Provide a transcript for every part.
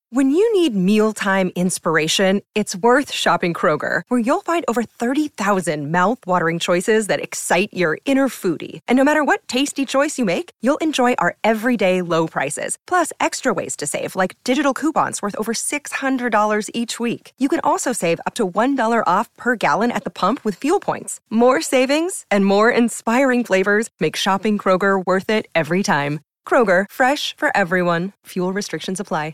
When you need mealtime inspiration, it's worth shopping Kroger, where you'll find over 30,000 mouth-watering choices that excite your inner foodie. And no matter what tasty choice you make, you'll enjoy our everyday low prices, plus extra ways to save, like digital coupons worth over $600 each week. You can also save up to $1 off per gallon at the pump with fuel points. More savings and more inspiring flavors make shopping Kroger worth it every time. Kroger, fresh for everyone. Fuel restrictions apply.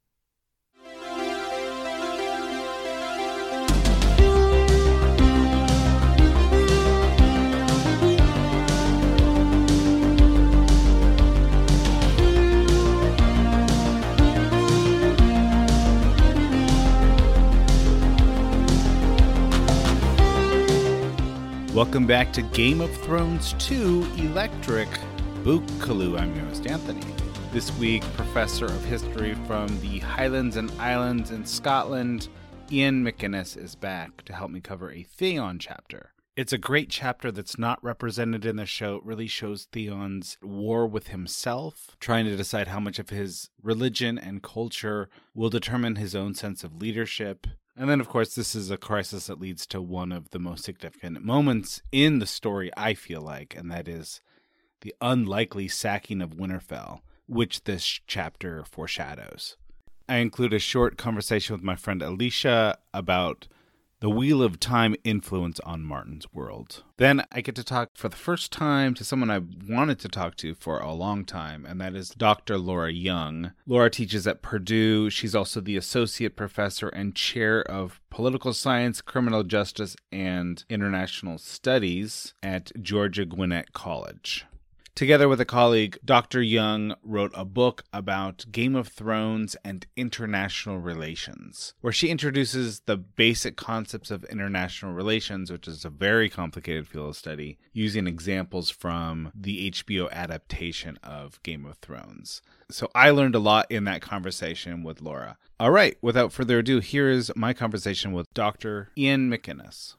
Welcome back to Game of Thrones 2 Electric Bookaloo. I'm your host, Anthony. This week, Professor of History from the Highlands and Islands in Scotland, Ian McInnes, is back to help me cover a Theon chapter. It's a great chapter that's not represented in the show. It really shows Theon's war with himself, trying to decide how much of his religion and culture will determine his own sense of leadership. And then, of course, this is a crisis that leads to one of the most significant moments in the story, I feel like, and that is the unlikely sacking of Winterfell, which this chapter foreshadows. I include a short conversation with my friend Alicia about the Wheel of Time influence on Martin's world. Then I get to talk for the first time to someone I wanted to talk to for a long time, and that is Dr. Laura Young. Laura teaches at Purdue. She's also the associate professor and chair of political science, criminal justice, and international studies at Georgia Gwinnett College. Together with a colleague, Dr. Young wrote a book about Game of Thrones and international relations, where she introduces the basic concepts of international relations, which is a very complicated field of study, using examples from the HBO adaptation of Game of Thrones. So I learned a lot in that conversation with Laura. All right, without further ado, here is my conversation with Dr. Ian McInnes.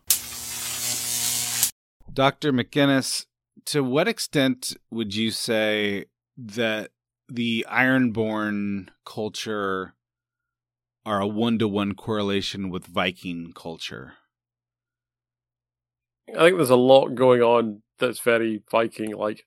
Dr. McInnes, to what extent would you say that the Ironborn culture are a one-to-one correlation with Viking culture? I think there's a lot going on that's very Viking-like,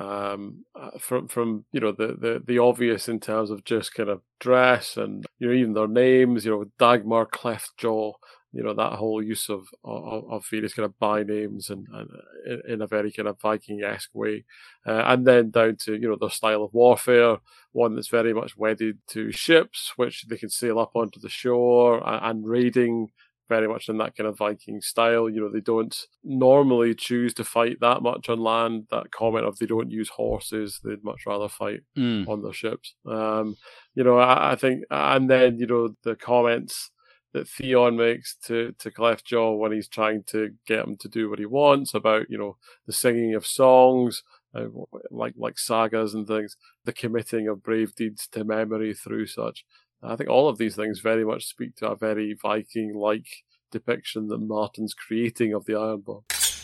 from you know the obvious in terms of just kind of dress and even their names. Dagmar Cleftjaw. That whole use of various kind of by names and in a very kind of Viking-esque way. And then down to, their style of warfare, one that's very much wedded to ships, which they can sail up onto the shore, and raiding very much in that kind of Viking style. They don't normally choose to fight that much on land. That comment of they don't use horses, they'd much rather fight on their ships. I think, and then, the comments that Theon makes to Cleftjaw when he's trying to get him to do what he wants about, the singing of songs, like sagas and things, the committing of brave deeds to memory through such. I think all of these things very much speak to a very Viking-like depiction that Martin's creating of the Ironborn.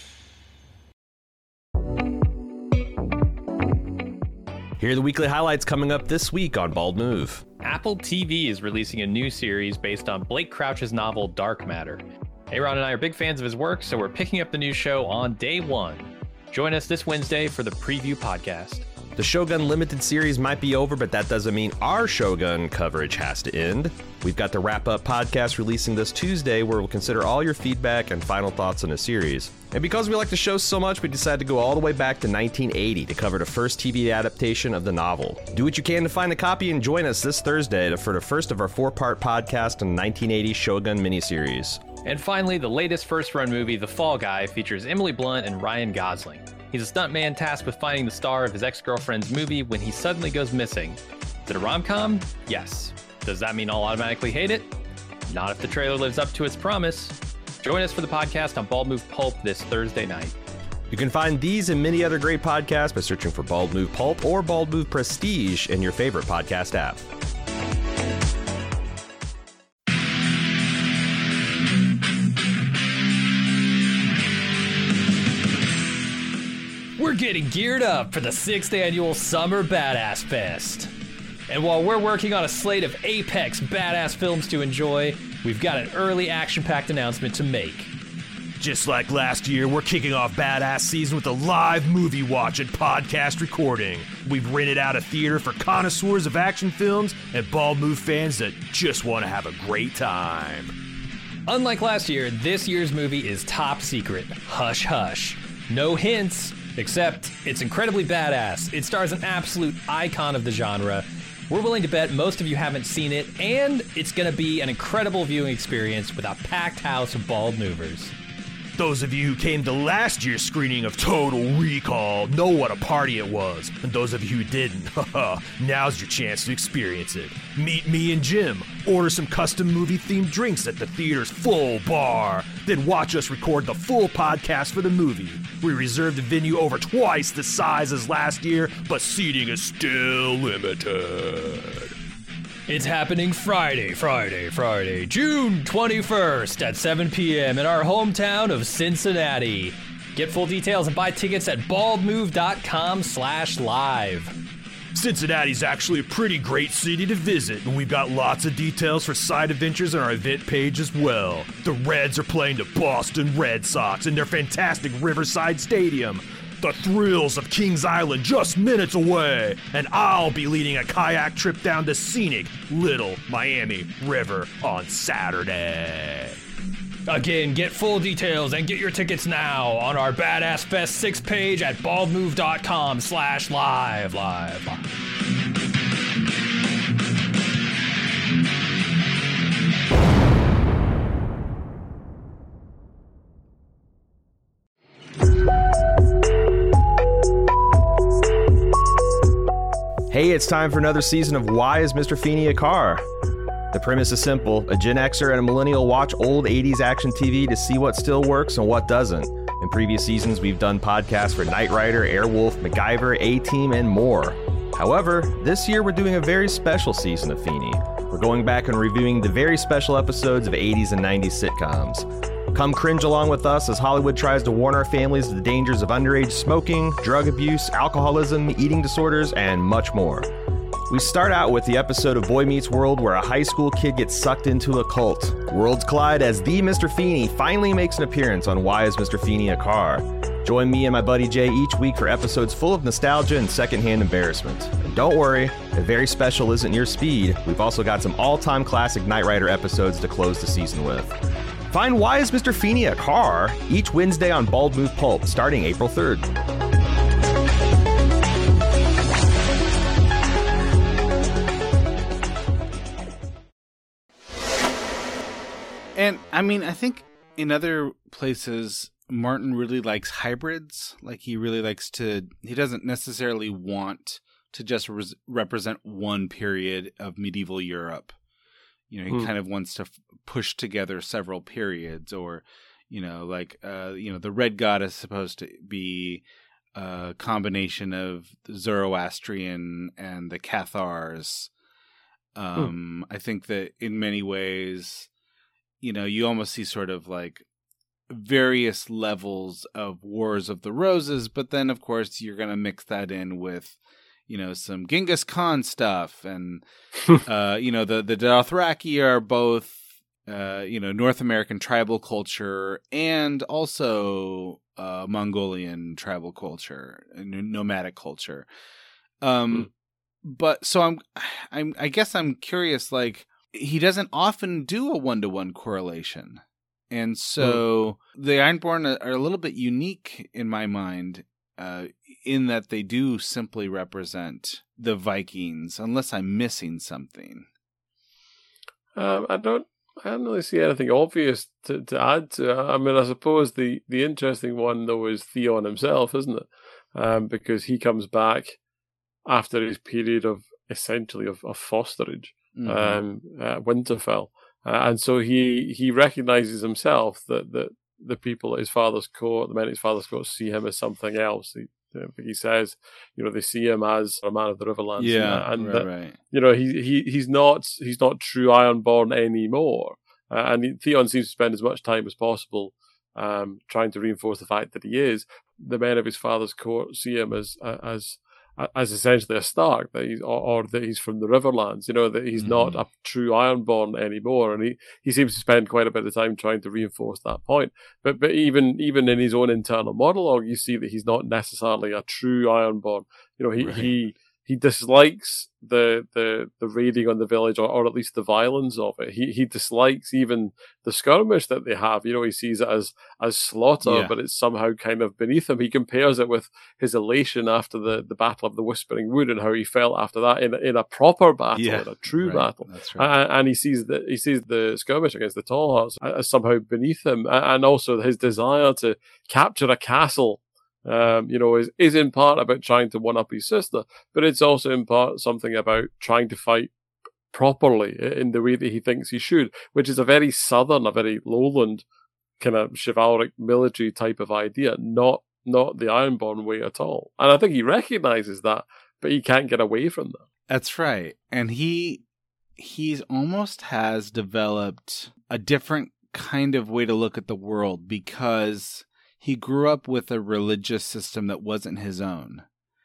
Here are the weekly highlights coming up this week on Bald Move. Apple TV is releasing a new series based on Blake Crouch's novel Dark Matter. Aaron and I are big fans of his work, so we're picking up the new show on day one. Join us this Wednesday for the preview podcast. The Shogun Limited series might be over, but that doesn't mean our Shogun coverage has to end. We've got the wrap-up podcast releasing this Tuesday, where we'll consider all your feedback and final thoughts on the series. And because we like the show so much, we decided to go all the way back to 1980 to cover the first TV adaptation of the novel. Do what you can to find a copy and join us this Thursday for the first of our 4-part podcast on the 1980 Shogun miniseries. And finally, the latest first-run movie, The Fall Guy, features Emily Blunt and Ryan Gosling. He's a stuntman tasked with finding the star of his ex-girlfriend's movie when he suddenly goes missing. Is it a rom-com? Yes. Does that mean I'll automatically hate it? Not if the trailer lives up to its promise. Join us for the podcast on Bald Move Pulp this Thursday night. You can find these and many other great podcasts by searching for Bald Move Pulp or Bald Move Prestige in your favorite podcast app. We're getting geared up for the 6th annual Summer Badass Fest. And while we're working on a slate of apex badass films to enjoy, we've got an early action-packed announcement to make. Just like last year, we're kicking off Badass Season with a live movie watch and podcast recording. We've rented out a theater for connoisseurs of action films and Bald Move fans that just want to have a great time. Unlike last year, this year's movie is top secret. Hush hush. No hints, except it's incredibly badass. It stars an absolute icon of the genre. We're willing to bet most of you haven't seen it, and it's going to be an incredible viewing experience with a packed house of bald movers. Those of you who came to last year's screening of Total Recall know what a party it was. And those of you who didn't, now's your chance to experience it. Meet me and Jim, order some custom movie-themed drinks at the theater's full bar, then watch us record the full podcast for the movie. We reserved the venue over twice the size as last year, but seating is still limited. It's happening Friday, June 21st at 7 p.m. in our hometown of Cincinnati. Get full details and buy tickets at baldmove.com/live. Cincinnati's actually a pretty great city to visit, and we've got lots of details for side adventures on our event page as well. The Reds are playing the Boston Red Sox in their fantastic Riverside Stadium. The thrills of Kings Island just minutes away, and I'll be leading a kayak trip down the scenic Little Miami River on Saturday. Again, get full details and get your tickets now on our Badass Fest 6 page at baldmove.com/live. Hey, it's time for another season of Why is Mr. Feeney a Car? The premise is simple. A Gen Xer and a millennial watch old 80s action TV to see what still works and what doesn't. In previous seasons, we've done podcasts for Knight Rider, Airwolf, MacGyver, A-Team, and more. However, this year we're doing a very special season of Feeney. We're going back and reviewing the very special episodes of 80s and 90s sitcoms. Come cringe along with us as Hollywood tries to warn our families of the dangers of underage smoking, drug abuse, alcoholism, eating disorders, and much more. We start out with the episode of Boy Meets World where a high school kid gets sucked into a cult. Worlds collide as the Mr. Feeney finally makes an appearance on Why is Mr. Feeney a Car? Join me and my buddy Jay each week for episodes full of nostalgia and secondhand embarrassment. And don't worry, if very special isn't your speed, we've also got some all-time classic Knight Rider episodes to close the season with. Find Why is Mr. Feeney a Car? Each Wednesday on Bald Move Pulp, starting April 3rd. And I mean, I think in other places, Martin really likes hybrids. Like he doesn't necessarily want to just represent one period of medieval Europe. You know, he kind of wants to push together several periods, or, the Red God is supposed to be a combination of the Zoroastrian and the Cathars. I think that in many ways, you almost see sort of like various levels of Wars of the Roses, but then of course you're going to mix that in with, some Genghis Khan stuff, and the Dothraki are both North American tribal culture and also Mongolian tribal culture and nomadic culture. But so I guess I'm curious, like, he doesn't often do a 1-to-1 correlation. And so the Ironborn are a little bit unique in my mind, in that they do simply represent the Vikings, unless I'm missing something. I don't really see anything obvious to add to. I mean, I suppose the interesting one, though, is Theon himself, isn't it? Because he comes back after his period of essentially of fosterage, Winterfell. And so he recognizes himself that the people at his father's court, the men at his father's court, see him as something else. He says, they see him as a man of the Riverlands. Yeah, right. He's not true Ironborn anymore. And Theon seems to spend as much time as possible trying to reinforce the fact that he is. The men of his father's court see him as as essentially a Stark, that he's or that he's from the Riverlands. That he's not a true Ironborn anymore, and he seems to spend quite a bit of time trying to reinforce that point. But even in his own internal monologue, you see that he's not necessarily a true Ironborn. He dislikes the raiding on the village, or at least the violence of it. He dislikes even the skirmish that they have. He sees it as slaughter, but it's somehow kind of beneath him. He compares it with his elation after the Battle of the Whispering Wood and how he felt after that in a proper battle, in a true battle. That's right. And he sees the skirmish against the Tall Hearts as somehow beneath him, and also his desire to capture a castle. Is in part about trying to one up his sister, but it's also in part something about trying to fight properly in the way that he thinks he should, which is a very southern, a very lowland kind of chivalric military type of idea, not the Ironborn way at all. And I think he recognizes that, but he can't get away from that. That's right. And he's almost has developed a different kind of way to look at the world, because he grew up with a religious system that wasn't his own.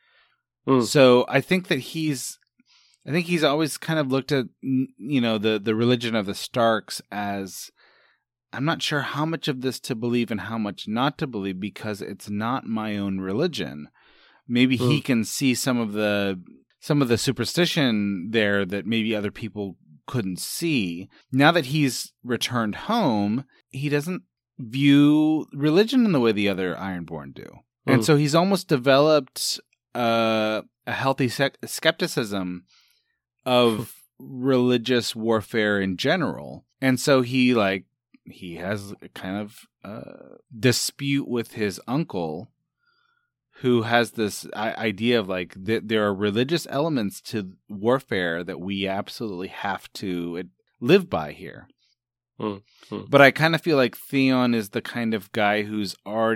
So I think that he's always kind of looked at, the religion of the Starks as, I'm not sure how much of this to believe and how much not to believe, because it's not my own religion. Maybe he can see some of the superstition there that maybe other people couldn't see. Now that he's returned home, he doesn't view religion in the way the other Ironborn do. And so he's almost developed a healthy skepticism of religious warfare in general. And so he has a kind of dispute with his uncle, who has this idea of there are religious elements to warfare that we absolutely have to live by here. But I kind of feel like Theon is the kind of guy who's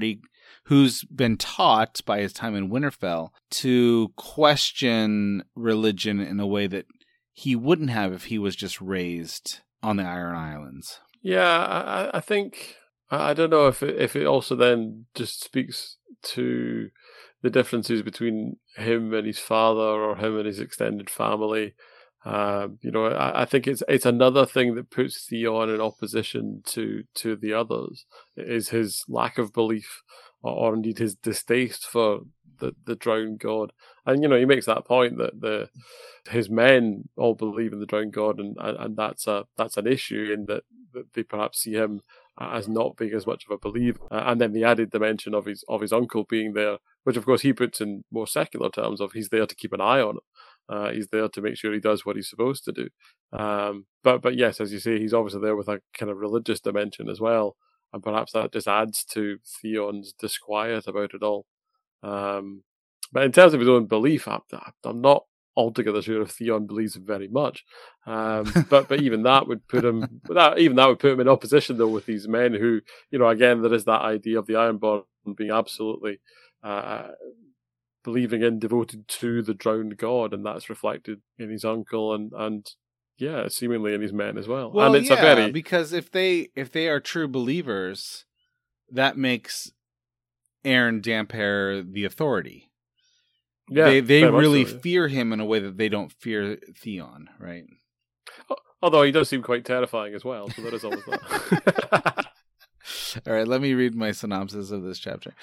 been taught by his time in Winterfell to question religion in a way that he wouldn't have if he was just raised on the Iron Islands. Yeah, I think, I don't know if it also then just speaks to the differences between him and his father, or him and his extended family. I think it's another thing that puts Theon in opposition to the others, is his lack of belief, or indeed his distaste for the drowned god. And he makes that point that his men all believe in the drowned god, and that's an issue, in that they perhaps see him as not being as much of a believer. And then the added dimension of his uncle being there, which of course he puts in more secular terms of he's there to keep an eye on him. He's there to make sure he does what he's supposed to do. But yes, as you say, he's obviously there with a kind of religious dimension as well. And perhaps that just adds to Theon's disquiet about it all. But in terms of his own belief, I'm not altogether sure if Theon believes him very much. But even that would put him in opposition though with these men who, again, there is that idea of the Ironborn being absolutely believing in, devoted to the drowned god, and that's reflected in his uncle and seemingly in his men as well. Well, and it's because if they are true believers, that makes Aaron Damphair the authority. Yeah, they really fear him in a way that they don't fear Theon, right? Although he does seem quite terrifying as well, so there is always that. All right, let me read my synopsis of this chapter.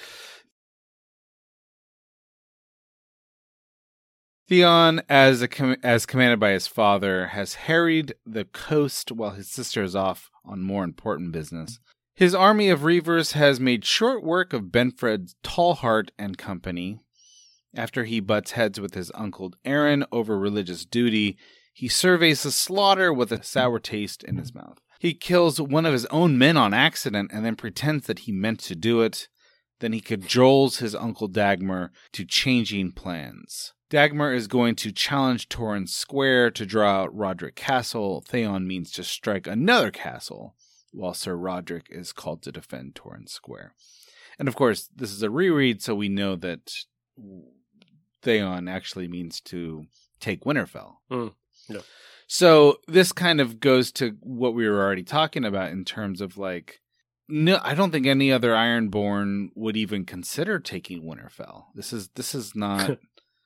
Theon, as commanded by his father, has harried the coast while his sister is off on more important business. His army of reavers has made short work of Benfred Tallheart and company. After he butts heads with his uncle Aaron over religious duty, he surveys the slaughter with a sour taste in his mouth. He kills one of his own men on accident and then pretends that he meant to do it. Then he cajoles his uncle Dagmar to changing plans. Dagmar is going to challenge Torrhen Square to draw out Roderick Castle. Theon means to strike another castle, while Sir Roderick is called to defend Torrhen Square. And of course, this is a reread, so we know that Theon actually means to take Winterfell. No. So this kind of goes to what we were already talking about in terms of no, I don't think any other Ironborn would even consider taking Winterfell. This is not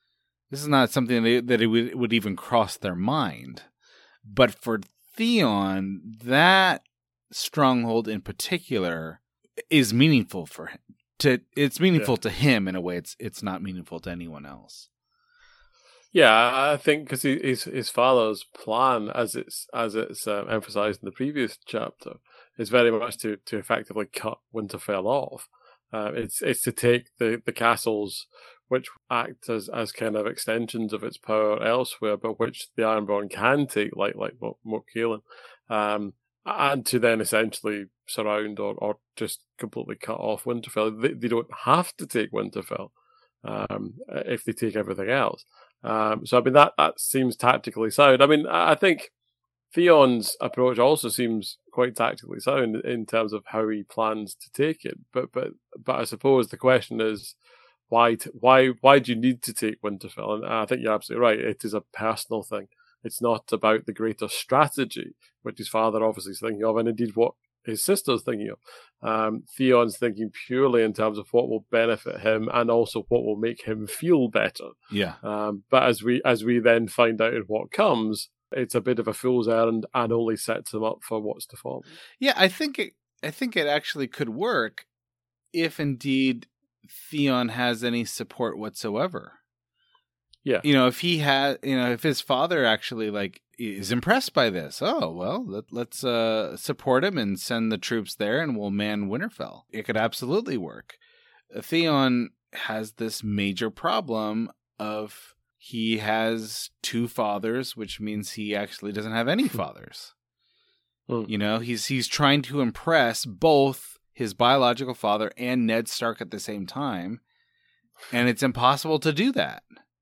This is not something that it would even cross their mind. But for Theon, that stronghold in particular is meaningful for him. It's meaningful to him in a way it's not meaningful to anyone else. Yeah, I think because his father's plan, as it's emphasized in the previous chapter, is very much to effectively cut Winterfell off. It's to take the castles which act as kind of extensions of its power elsewhere, but which the Ironborn can take, like Moat Cailin, and to then essentially surround or just completely cut off Winterfell. They don't have to take Winterfell if they take everything else. So I mean that seems tactically sound. I mean, I think Theon's approach also seems quite tactically sound in terms of how he plans to take it. But I suppose the question is, why do you need to take Winterfell? And I think you're absolutely right. It is a personal thing. It's not about the greater strategy, which his father obviously is thinking of, and indeed what his sister's thinking of. Theon's thinking purely in terms of what will benefit him and also what will make him feel better. Yeah. But as we then find out in what comes, it's a bit of a fool's errand and only sets him up for what's to follow. Yeah, I think it actually could work if indeed Theon has any support whatsoever. Yeah. If his father actually is impressed by this, let's support him and send the troops there and we'll man Winterfell. It could absolutely work. Theon has this major problem of he has two fathers, which means he actually doesn't have any fathers. He's trying to impress both his biological father and Ned Stark at the same time, and it's impossible to do that.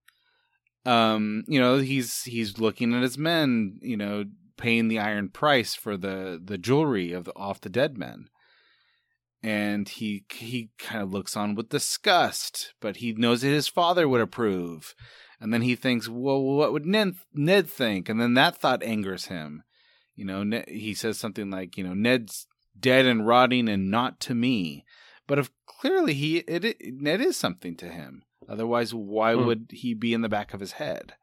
He's looking at his men, paying the iron price for the jewelry off the dead men. And he kind of looks on with disgust, but he knows that his father would approve. And then he thinks, well, what would Ned think? And then that thought angers him. He says something like, Ned's dead and rotting and not to me. But if clearly Ned is something to him. Otherwise, why would he be in the back of his head?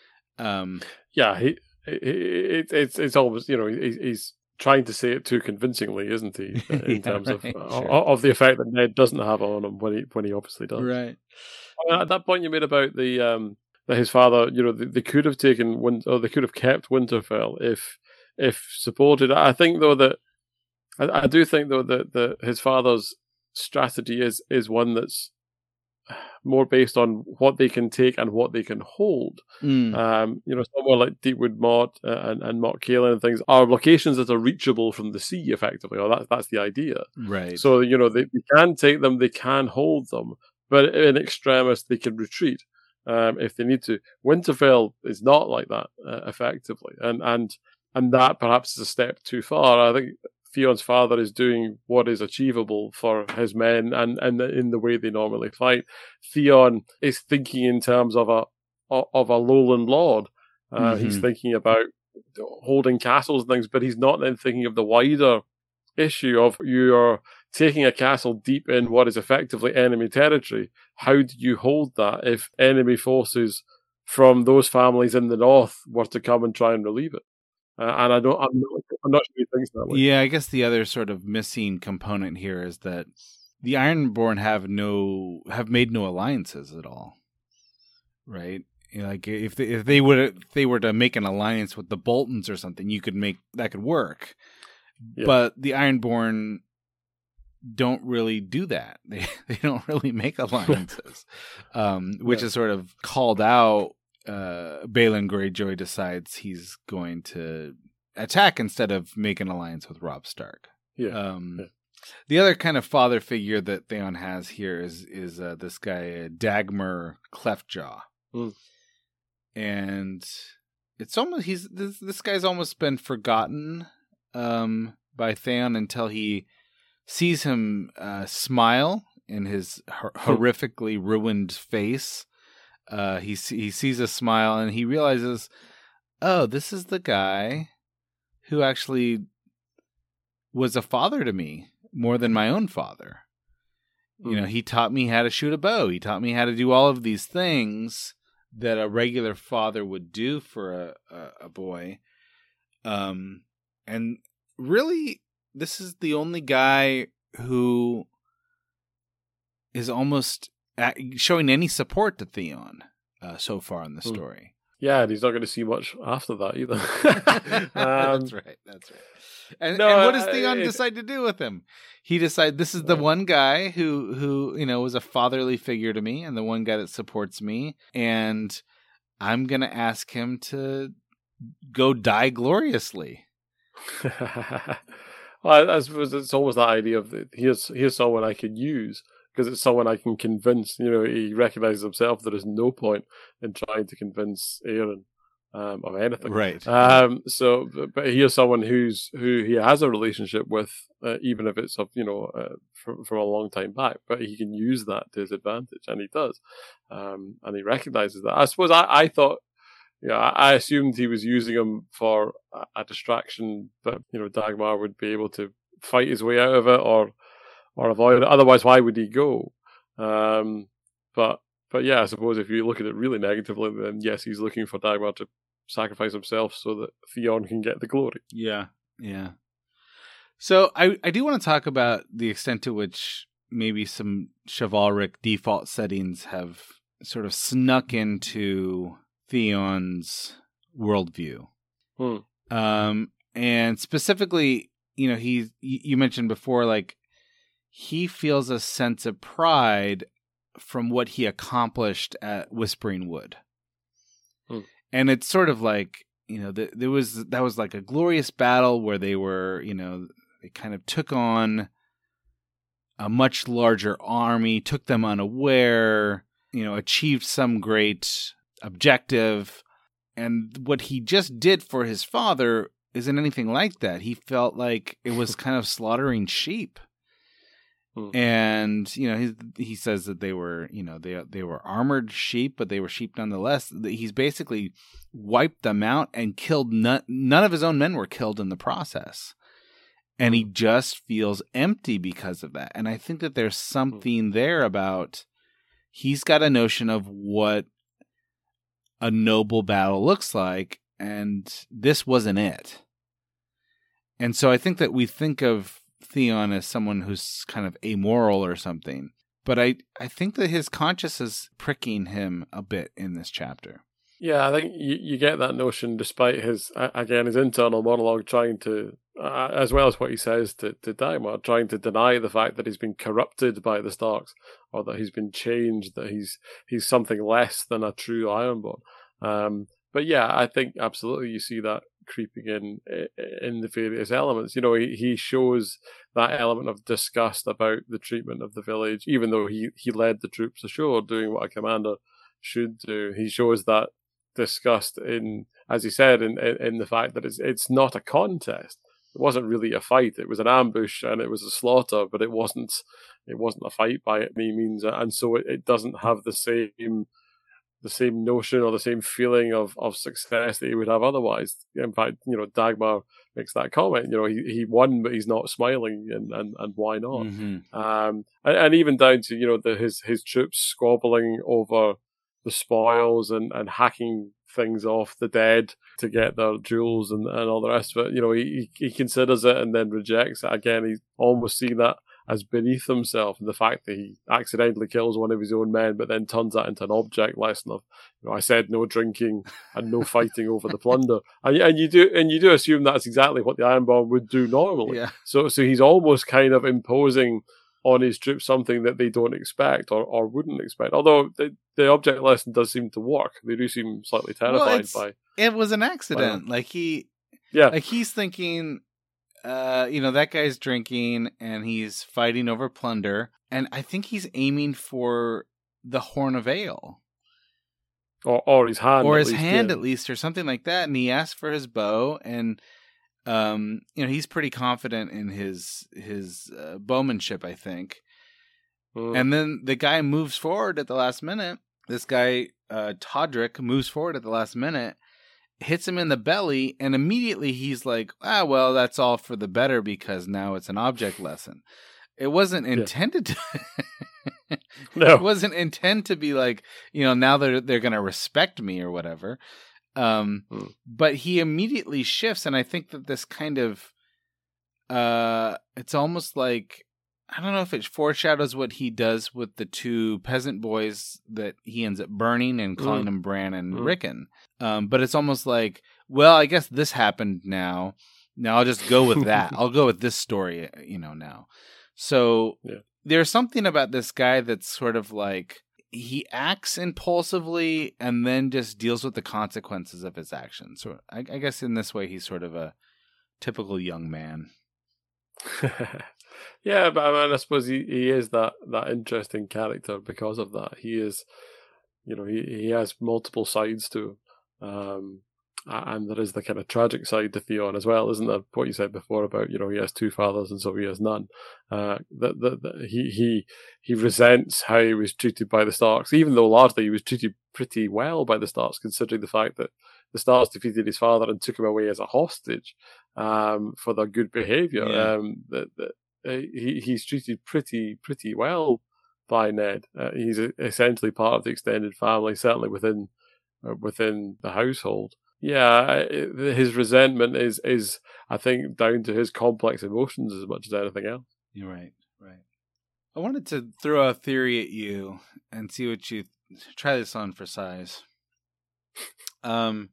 It's almost, he's trying to say it too convincingly, isn't he? In terms of the effect that Ned doesn't have on him when he obviously does. Right. At that point you made about the that his father, they could have taken they could have kept Winterfell if supported. I think though that I do think though that his father's strategy is one that's more based on what they can take and what they can hold. Somewhere like Deepwood Motte and Moat Cailin and things are locations that are reachable from the sea, effectively. Or that's the idea, right? So they can take them, they can hold them, but in extremis they can retreat if they need to. Winterfell is not like that, effectively, and that perhaps is a step too far. I think Theon's father is doing what is achievable for his men and in the way they normally fight. Theon is thinking in terms of a lowland lord. He's thinking about holding castles and things, but he's not then thinking of the wider issue of you're taking a castle deep in what is effectively enemy territory. How do you hold that if enemy forces from those families in the north were to come and try and relieve it? And I'm not sure he thinks that way. Yeah, I guess the other sort of missing component here is that the Ironborn have made no alliances at all, right? If they were to make an alliance with the Boltons or something, that could work. Yeah. But the Ironborn don't really do that. They don't really make alliances, which is sort of called out. Balon Greyjoy decides he's going to attack instead of make an alliance with Robb Stark. The other kind of father figure that Theon has here is this guy Dagmar Cleftjaw, and it's almost this guy's almost been forgotten by Theon until he sees him smile in his horrifically ruined face. He sees a smile and he realizes, oh, this is the guy who actually was a father to me more than my own father. He taught me how to shoot a bow. He taught me how to do all of these things that a regular father would do for a boy. And really, this is the only guy who is almost showing any support to Theon so far in the story. Yeah, and he's not going to see much after that either. That's right. And what does Theon decide to do with him? He decides this is the one guy who was a fatherly figure to me, and the one guy that supports me, and I'm going to ask him to go die gloriously. Well, I suppose it's almost that idea of here's someone I can use, because it's someone I can convince. He recognizes himself there is no point in trying to convince Aeron of anything. Right. So, but here's someone who he has a relationship with, even if it's from a long time back. But he can use that to his advantage, and he does. And he recognizes that. I suppose I thought. I assumed he was using him for a distraction, but Dagmar would be able to fight his way out of it or avoid it. Otherwise, why would he go? But yeah, I suppose if you look at it really negatively, then yes, he's looking for Dagmar to sacrifice himself so that Theon can get the glory. Yeah. So I do want to talk about the extent to which maybe some chivalric default settings have sort of snuck into Theon's worldview. And specifically, you mentioned before, like, he feels a sense of pride from what he accomplished at Whispering Wood. And it's sort of like, that was like a glorious battle where they were, they kind of took on a much larger army, took them unaware, achieved some great objective. And what he just did for his father isn't anything like that. He felt like it was kind of slaughtering sheep. And he says that they were they were armored sheep, but they were sheep nonetheless. He's basically wiped them out and killed none of his own men were killed in the process, and he just feels empty because of that. And I think that there's something there about he's got a notion of what a noble battle looks like, and this wasn't it. And so I think that we think of Theon as someone who's kind of amoral or something. But I think that his conscience is pricking him a bit in this chapter. Yeah, I think you get that notion despite his internal monologue trying to, as well as what he says to Dagmar, trying to deny the fact that he's been corrupted by the Starks, or that he's been changed, that he's something less than a true Ironborn. But yeah, I think absolutely you see that creeping in the various elements. He shows that element of disgust about the treatment of the village, even though he led the troops ashore doing what a commander should do. He shows that disgust in, as he said, in the fact that it's not a contest. It wasn't really a fight. It was an ambush and it was a slaughter, but it wasn't a fight by any means, and so it doesn't have the same notion or the same feeling of success that he would have otherwise. In fact, Dagmar makes that comment. He won, but he's not smiling, and why not? Mm-hmm. And even down to his troops squabbling over the spoils and hacking things off the dead to get their jewels and all the rest of it. He considers it and then rejects it. Again, he's almost seeing that as beneath himself, and the fact that he accidentally kills one of his own men, but then turns that into an object lesson of, I said no drinking and no fighting over the plunder, and you do assume that's exactly what the Ironborn would do normally. Yeah. So he's almost kind of imposing on his troops something that they don't expect or wouldn't expect. Although the object lesson does seem to work, they do seem slightly terrified by. It was an accident. He's thinking. That guy's drinking and he's fighting over plunder, and I think he's aiming for the horn of ale, or his hand, at least, or something like that. And he asks for his bow, and he's pretty confident in his bowmanship, I think. And then the guy moves forward at the last minute. This guy Todrick moves forward at the last minute, hits him in the belly, and immediately he's like, well, that's all for the better because now it's an object lesson. It wasn't intended to. No. It wasn't intended to be like, now they're going to respect me or whatever. But he immediately shifts, and I think that this kind of, it's almost like, I don't know if it foreshadows what he does with the two peasant boys that he ends up burning and calling them Bran and Rickon. But it's almost like, well, I guess this happened now. Now I'll just go with that. I'll go with this story, now. So there's something about this guy that's sort of like, he acts impulsively and then just deals with the consequences of his actions. So I guess in this way, he's sort of a typical young man. Yeah, but I suppose he is that interesting character because of that. He is, he has multiple sides to him. And there is the kind of tragic side to Theon as well, isn't there? What you said before about, he has two fathers and so he has none. He resents how he was treated by the Starks, even though largely he was treated pretty well by the Starks, considering the fact that the Starks defeated his father and took him away as a hostage for their good behaviour. Yeah. He's treated pretty well by Ned. He's essentially part of the extended family, certainly within the household. Yeah, his resentment is I think down to his complex emotions as much as anything else. You're right. I wanted to throw a theory at you and see what you try this on for size. I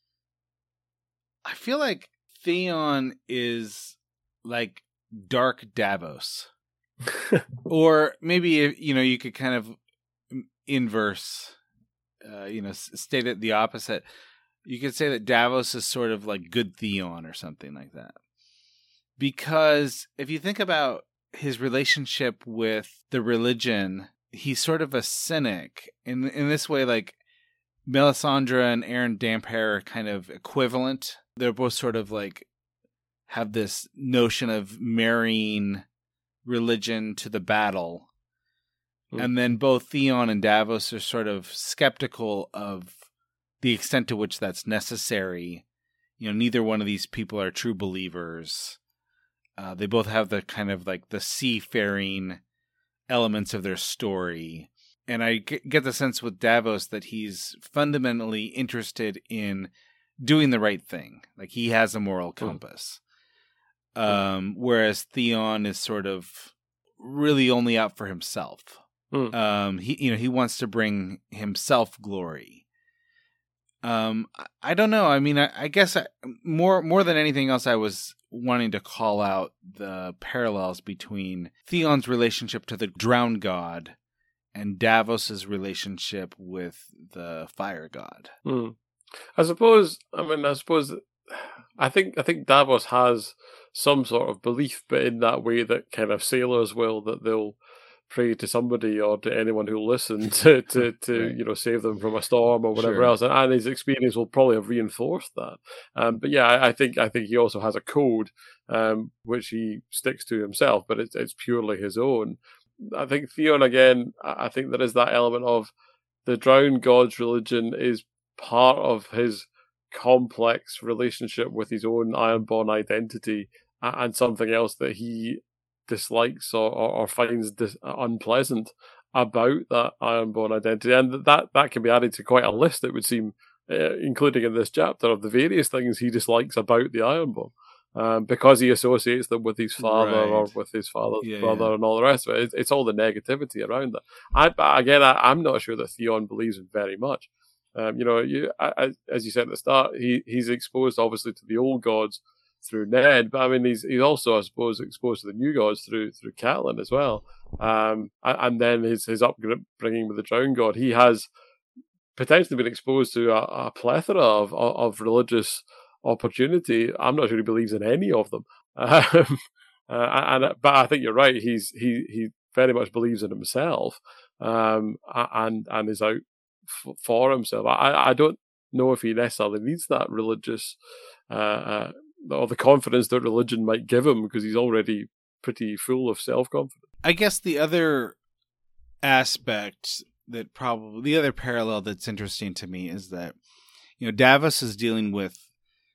feel like Theon is like Dark Davos, or maybe you could kind of inverse, state it the opposite. You could say that Davos is sort of like good Theon or something like that. Because if you think about his relationship with the religion, he's sort of a cynic. In this way, like Melisandre and Aaron Damphair are kind of equivalent. They're both sort of like have this notion of marrying religion to the battle. And then both Theon and Davos are sort of skeptical of the extent to which that's necessary. Neither one of these people are true believers. They both have the kind of like the seafaring elements of their story. And I get the sense with Davos that he's fundamentally interested in doing the right thing. Like he has a moral compass. Whereas Theon is sort of really only out for himself. He wants to bring himself glory. I don't know. I mean, I guess more than anything else, I was wanting to call out the parallels between Theon's relationship to the Drowned God and Davos's relationship with the Fire God. I think Davos has some sort of belief, but in that way that kind of sailors will, that they'll pray to somebody or to anyone who'll listen to right. Save them from a storm or whatever else, and his experience will probably have reinforced that. But yeah, I think he also has a code which he sticks to himself, but it's purely his own. I think Theon, again, I think there is that element of the Drowned God's religion is part of his complex relationship with his own Ironborn identity and something else that he dislikes or finds unpleasant about that Ironborn identity, and that can be added to quite a list, it would seem, including in this chapter, of the various things he dislikes about the Ironborn, because he associates them with his father or with his father's brother and all the rest of it. It's all the negativity around that. I'm not sure that Theon believes in very much. As you said at the start, he's exposed obviously to the old gods through Ned, but I mean he's also, I suppose, exposed to the new gods through Catelyn as well, and then his upbringing with the Drowned God. He has potentially been exposed to a plethora of religious opportunity. I'm not sure he believes in any of them, but I think you're right. He very much believes in himself, and is out for himself. I don't know if he necessarily needs that religious or the confidence that religion might give him, because he's already pretty full of self-confidence. I guess the other aspect that the other parallel that's interesting to me is that, Davos is dealing with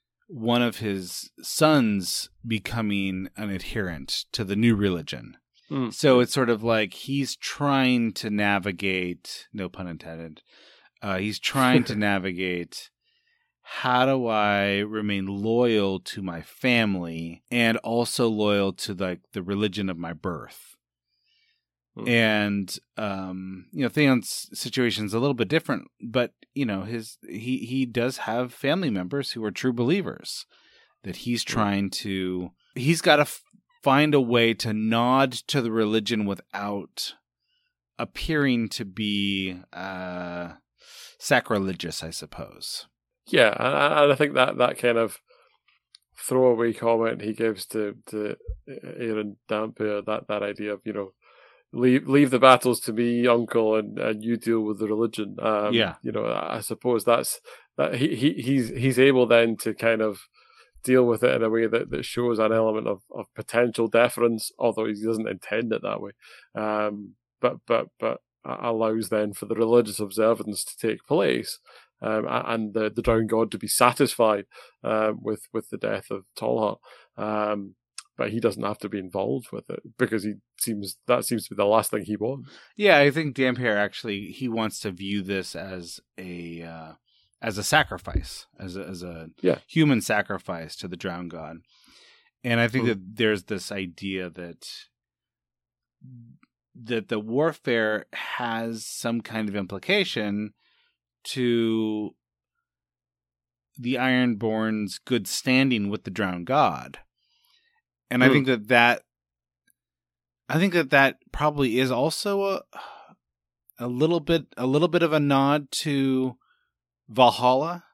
one of his sons becoming an adherent to the new religion. So it's sort of like he's trying to navigate, no pun intended, he's trying to navigate, how do I remain loyal to my family and also loyal to like the religion of my birth? And, Theon's situation is a little bit different, but, he does have family members who are true believers that he's trying to, he's got to find a way to nod to the religion without appearing to be sacrilegious, I suppose. Yeah, and I think that kind of throwaway comment he gives to Aaron Dampier, that idea of, leave the battles to me, uncle, and you deal with the religion. I suppose that he's able then to kind of deal with it in a way that shows an element of potential deference, although he doesn't intend it that way. But allows then for the religious observance to take place, and the drowned god to be satisfied with the death of Tallheart. But he doesn't have to be involved with it because that seems to be the last thing he wants. Yeah, I think Dampier actually he wants to view this as a sacrifice, as a human sacrifice to the drowned god. And I think that there's this idea that the warfare has some kind of implication to the Ironborn's good standing with the drowned god. And I think that probably is also a little bit of a nod to Valhalla.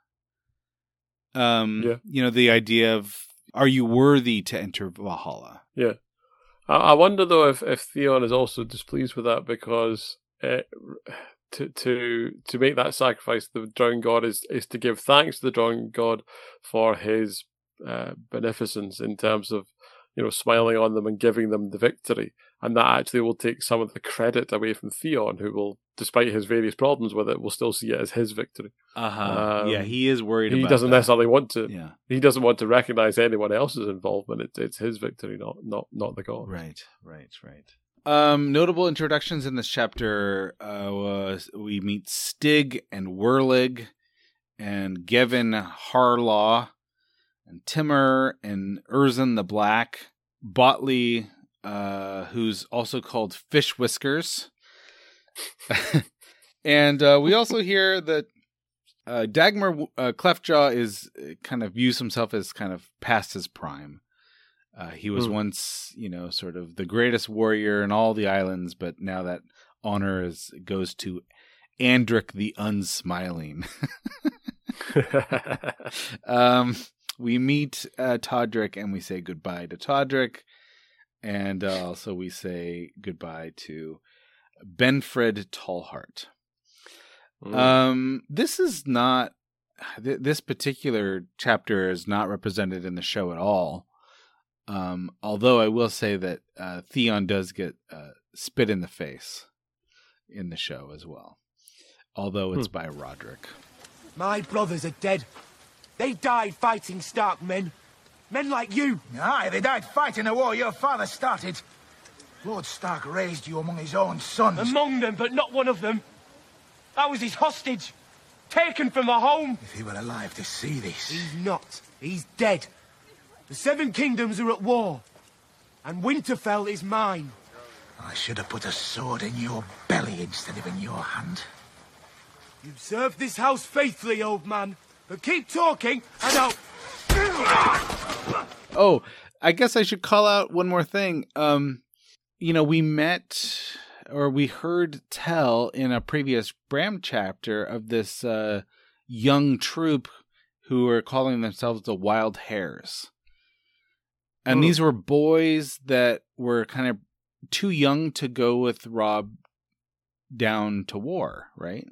The idea of, are you worthy to enter Valhalla? Yeah. I wonder though if Theon is also displeased with that because to make that sacrifice to the drowned god is to give thanks to the drowned god for his beneficence in terms of smiling on them and giving them the victory, and that actually will take some of the credit away from Theon, who will, despite his various problems with it, will still see it as his victory. He is worried. He doesn't necessarily want to. Yeah. He doesn't want to recognize anyone else's involvement. It's his victory, not the god. Right. Notable introductions in this chapter. We meet Stig and Werlig, and Gavin Harlaw, and Timur and Urzin the Black, Botley, who's also called Fish Whiskers. And we also hear that Dagmar Cleftjaw is kind of views himself as kind of past his prime. He was once, sort of the greatest warrior in all the islands, but now that honor goes to Andric the Unsmiling. We meet Todrick and we say goodbye to Todrick. And also we say goodbye to Benfred Tallheart. This particular chapter is not represented in the show at all. Although I will say that Theon does get spit in the face in the show as well. Although it's by Roderick. My brothers are dead. They died fighting Stark men. Men like you. Aye, they died fighting a war your father started. Lord Stark raised you among his own sons. Among them, but not one of them. I was his hostage. Taken from a home. If he were alive to see this. He's not. He's dead. The Seven Kingdoms are at war. And Winterfell is mine. I should have put a sword in your belly instead of in your hand. You've served this house faithfully, old man. But keep talking, and I'll... Oh, I guess I should call out one more thing. We met, or we heard tell in a previous Bram chapter of this young troop who were calling themselves the Wild Hares. And these were boys that were kind of too young to go with Robb down to war, right?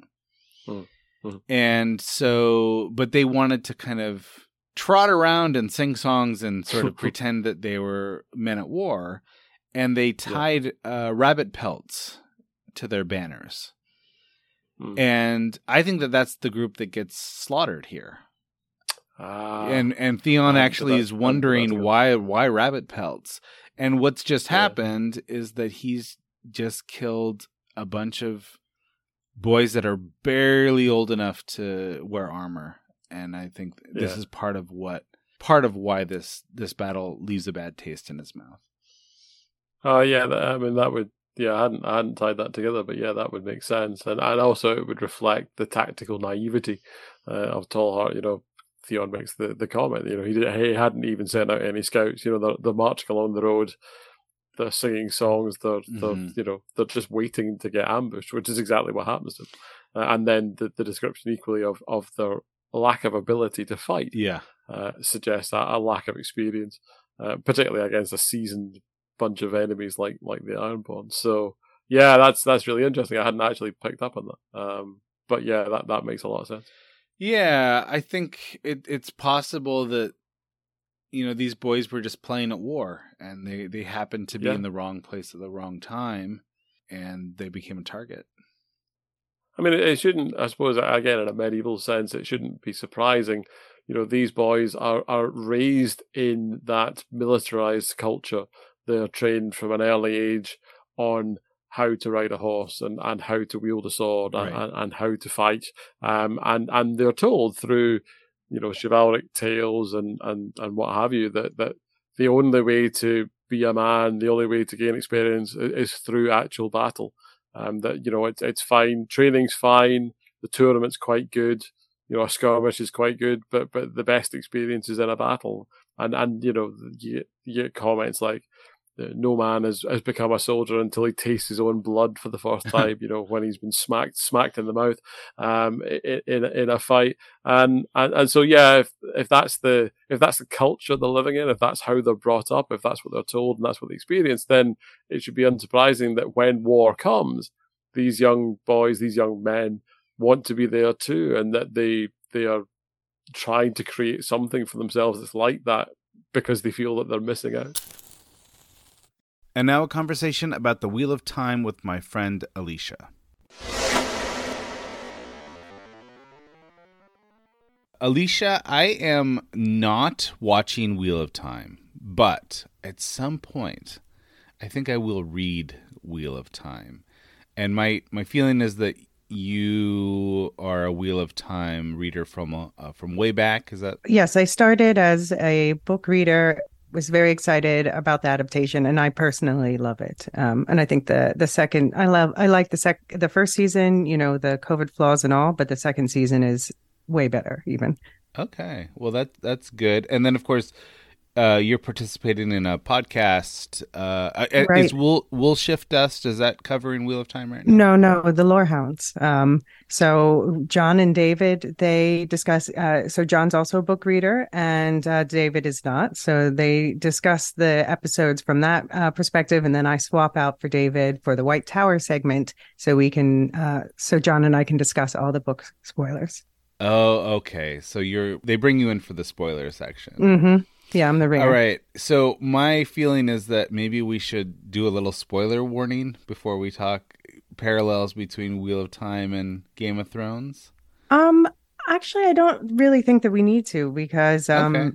And so, but they wanted to kind of trot around and sing songs and sort of pretend that they were men at war. And they tied rabbit pelts to their banners. And I think that that's the group that gets slaughtered here. And Theon actually is wondering why rabbit pelts. And what's just happened is that he's just killed a bunch of boys that are barely old enough to wear armor. And I think this is part of why this battle leaves a bad taste in his mouth. Oh yeah, that would. Yeah, I hadn't tied that together, but yeah, that would make sense, and also it would reflect the tactical naivety of Tallheart. You know, Theon makes the comment. You know, he hadn't even sent out any scouts. You know, they're marching along the road, they're singing songs, they're just waiting to get ambushed, which is exactly what happens to them. And then the description equally of their lack of ability to fight, suggests a lack of experience, particularly against a seasoned bunch of enemies like the Ironborn. So yeah, that's really interesting. I hadn't actually picked up on that. But yeah, that makes a lot of sense. Yeah, I think it's possible that, you know, these boys were just playing at war and they happened to be in the wrong place at the wrong time and they became a target. I mean, it shouldn't, I suppose, again, in a medieval sense, it shouldn't be surprising. You know, these boys are raised in that militarized culture. They're trained from an early age on how to ride a horse and how to wield a sword and how to fight. And they're told through, you know, chivalric tales and what have you, that the only way to be a man, the only way to gain experience is through actual battle. That, you know, it's fine. Training's fine. The tournament's quite good. You know, a skirmish is quite good, but the best experience is in a battle. And you know, you get comments like, no man has become a soldier until he tastes his own blood for the first time, you know, when he's been smacked in the mouth in a fight. And so, yeah, if that's the culture they're living in, if that's how they're brought up, if that's what they're told and that's what they experience, then it should be unsurprising that when war comes, these young boys, these young men want to be there too, and that they are trying to create something for themselves that's like that because they feel that they're missing out. And now a conversation about the Wheel of Time with my friend Alicia. Alicia, I am not watching Wheel of Time, but at some point, I think I will read Wheel of Time. And my feeling is that you are a Wheel of Time reader from way back. Is that? Yes, I started as a book reader. Was very excited about the adaptation, and I personally love it. And I think the second, I like the first season, you know, the COVID flaws and all, but the second season is way better even. Okay, well that's good. And then of course, you're participating in a podcast. Right. Is Wool Shift Dust, is that covering Wheel of Time right now? No, the Lorehounds. So John and David, they discuss, so John's also a book reader and David is not. So they discuss the episodes from that perspective. And then I swap out for David for the White Tower segment. So we can, so John and I can discuss all the book spoilers. Oh, okay. So they bring you in for the spoiler section. Mm-hmm. Yeah, I'm the ringer. All right. So my feeling is that maybe we should do a little spoiler warning before we talk parallels between Wheel of Time and Game of Thrones. Actually, I don't really think that we need to because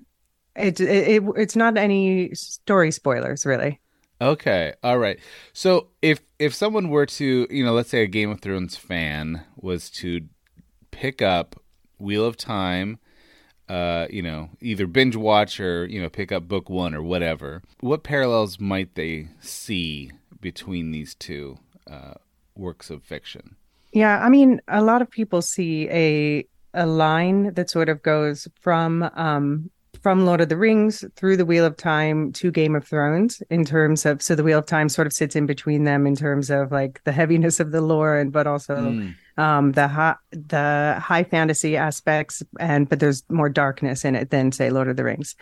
it's not any story spoilers really. Okay. All right. So if someone were to, you know, let's say a Game of Thrones fan was to pick up Wheel of Time, you know, either binge watch or, you know, pick up book one or whatever, what parallels might they see between these two works of fiction? Yeah, I mean, a lot of people see a line that sort of goes from Lord of the Rings through the Wheel of Time to Game of Thrones in terms of, so the Wheel of Time sort of sits in between them in terms of like the heaviness of the lore but also the high fantasy aspects, but there's more darkness in it than say Lord of the Rings.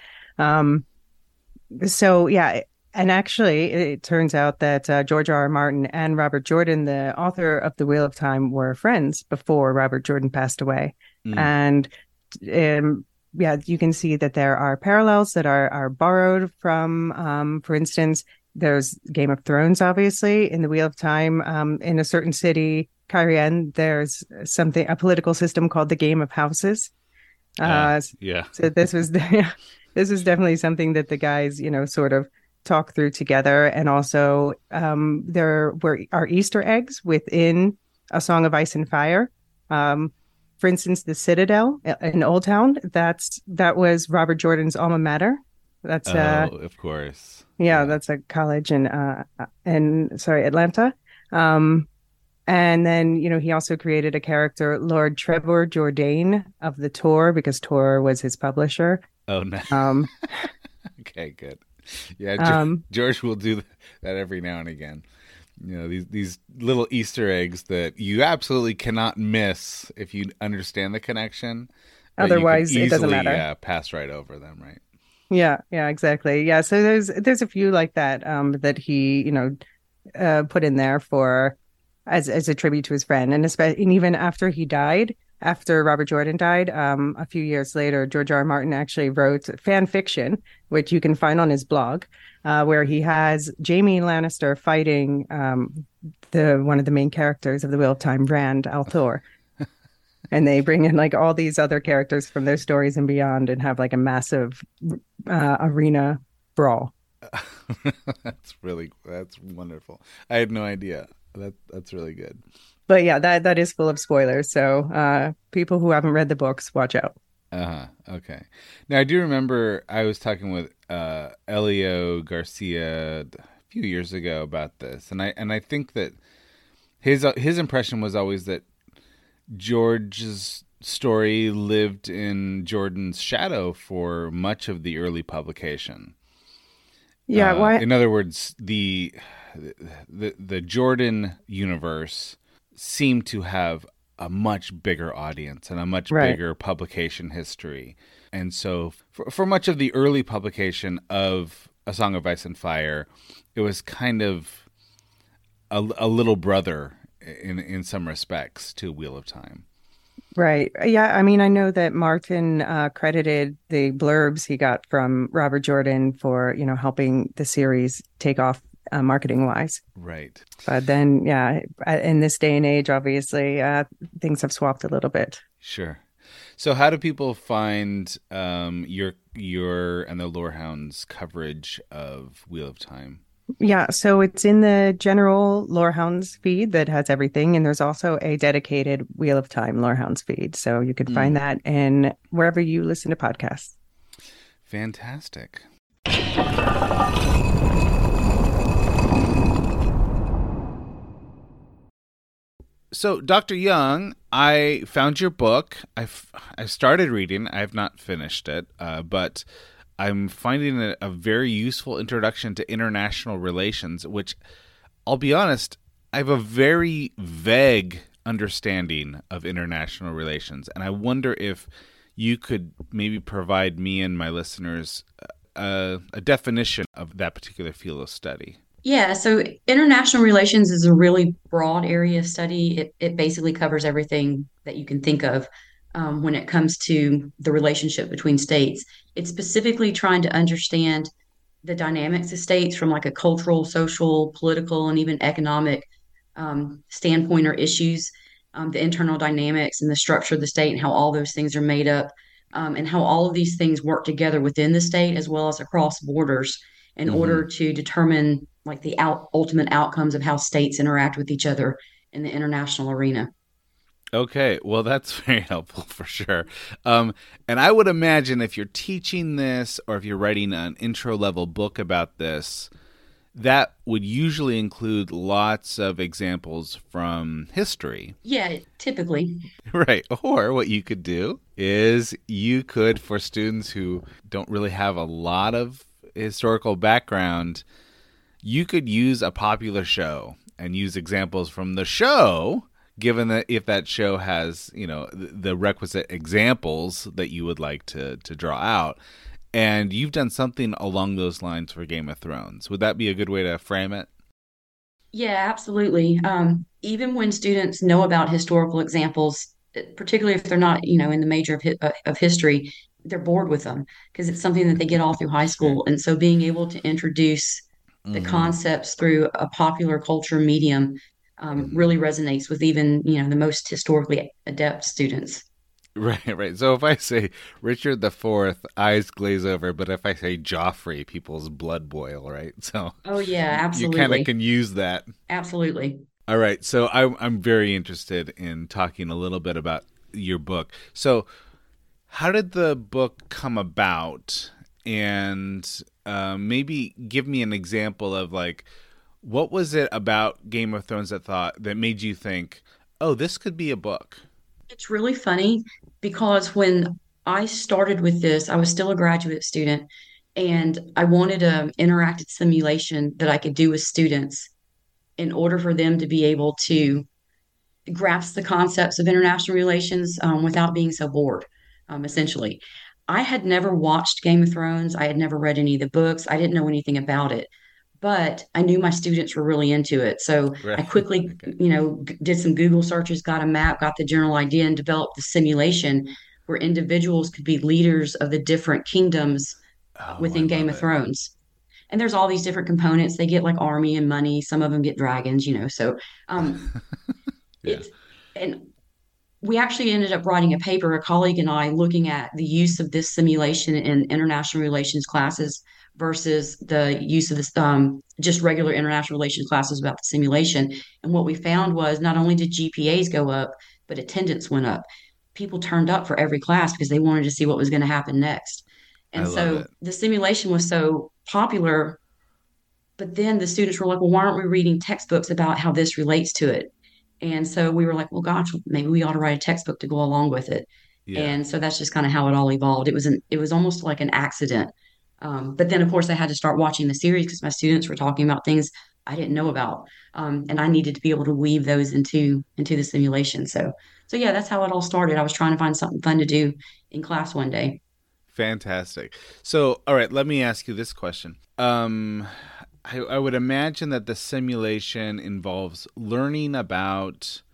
So yeah, and actually it turns out that George R.R. Martin and Robert Jordan, the author of the Wheel of Time, were friends before Robert Jordan passed away. And yeah, you can see that there are parallels that are borrowed from, for instance, there's Game of Thrones, obviously, in the Wheel of Time, in a certain city, Cairhien, there's a political system called the Game of Houses. Yeah. So this was this was definitely something that the guys, sort of talk through together. And also, there are Easter eggs within A Song of Ice and Fire. For instance, the Citadel in Old Town, that was Robert Jordan's alma mater. That's of course. Yeah, that's a college in Atlanta. And then, he also created a character, Lord Trevor Jourdain of the Tor, because Tor was his publisher. Oh, no. Okay, good. Yeah, George will do that every now and again. These little Easter eggs that you absolutely cannot miss if you understand the connection. Otherwise, it doesn't matter. Yeah, pass right over them, right? Yeah, exactly. Yeah, so there's a few like that that he, put in there for as a tribute to his friend, and even after he died, after Robert Jordan died, a few years later, George R. R. Martin actually wrote fan fiction, which you can find on his blog, where he has Jaime Lannister fighting one of the main characters of the Wheel of Time, Rand al'Thor. And they bring in like all these other characters from their stories and beyond, and have like a massive arena brawl. That's wonderful. I had no idea. That's really good. But yeah, that is full of spoilers. So people who haven't read the books, watch out. Okay. Now I do remember I was talking with Elio Garcia a few years ago about this, and I think that his impression was always that George's story lived in Jordan's shadow for much of the early publication. Yeah, why? In other words, the Jordan universe seemed to have a much bigger audience and a much bigger publication history. And so for much of the early publication of A Song of Ice and Fire, it was kind of a little brother in some respects to Wheel of Time. Right. Yeah. I mean, I know that Martin credited the blurbs he got from Robert Jordan for, helping the series take off marketing wise. Right. But then, yeah, in this day and age, obviously, things have swapped a little bit. Sure. So how do people find your and the Lorehounds coverage of Wheel of Time? Yeah, so it's in the general Lorehounds feed that has everything, and there's also a dedicated Wheel of Time Lorehounds feed, so you can find that in wherever you listen to podcasts. Fantastic. So, Dr. Young, I found your book. I started reading. I have not finished it, but I'm finding it a very useful introduction to international relations, which, I'll be honest, I have a very vague understanding of international relations. And I wonder if you could maybe provide me and my listeners a definition of that particular field of study. Yeah, so international relations is a really broad area of study. It basically covers everything that you can think of when it comes to the relationship between states. It's specifically trying to understand the dynamics of states from like a cultural, social, political, and even economic standpoint or issues, the internal dynamics and the structure of the state and how all those things are made up, and how all of these things work together within the state as well as across borders in order to determine like the ultimate outcomes of how states interact with each other in the international arena. Okay, well, that's very helpful for sure. And I would imagine if you're teaching this or if you're writing an intro-level book about this, that would usually include lots of examples from history. Yeah, typically. Right. Or what you could do is you could, for students who don't really have a lot of historical background, you could use a popular show and use examples from the show, given that if that show has, the requisite examples that you would like to draw out. And you've done something along those lines for Game of Thrones. Would that be a good way to frame it? Yeah, absolutely. Even when students know about historical examples, particularly if they're not, in the major of history, they're bored with them because it's something that they get all through high school. And so being able to introduce the concepts through a popular culture medium really resonates with even, the most historically adept students. Right. So if I say Richard the Fourth, eyes glaze over, but if I say Joffrey, people's blood boil, right? So Oh yeah, you kind of absolutely. can use that. Absolutely. All right. So I'm very interested in talking a little bit about your book. So how did the book come about? And maybe give me an example of like, what was it about Game of Thrones that made you think, oh, this could be a book? It's really funny because when I started with this, I was still a graduate student and I wanted an interactive simulation that I could do with students in order for them to be able to grasp the concepts of international relations without being so bored, essentially. I had never watched Game of Thrones. I had never read any of the books. I didn't know anything about it, but I knew my students were really into it. So I Right. quickly, Okay. did some Google searches, got a map, got the general idea, and developed the simulation where individuals could be leaders of the different kingdoms Oh, I within Game love of it. Thrones. And there's all these different components. They get like army and money. Some of them get dragons. So um, Yeah. it's and we actually ended up writing a paper, a colleague and I, looking at the use of this simulation in international relations classes versus the use of this just regular international relations classes about the simulation. And what we found was not only did GPAs go up, but attendance went up. People turned up for every class because they wanted to see what was going to happen next. I And love so it. the simulation was so popular, but then the students were like, well, why aren't we reading textbooks about how this relates to it? And so we were like, well, gosh, maybe we ought to write a textbook to go along with it. Yeah. And so that's just kind of how it all evolved. It was almost like an accident. But then of course I had to start watching the series because my students were talking about things I didn't know about. And I needed to be able to weave those into the simulation. So yeah, that's how it all started. I was trying to find something fun to do in class one day. Fantastic. So, all right, let me ask you this question. I would imagine that the simulation involves learning about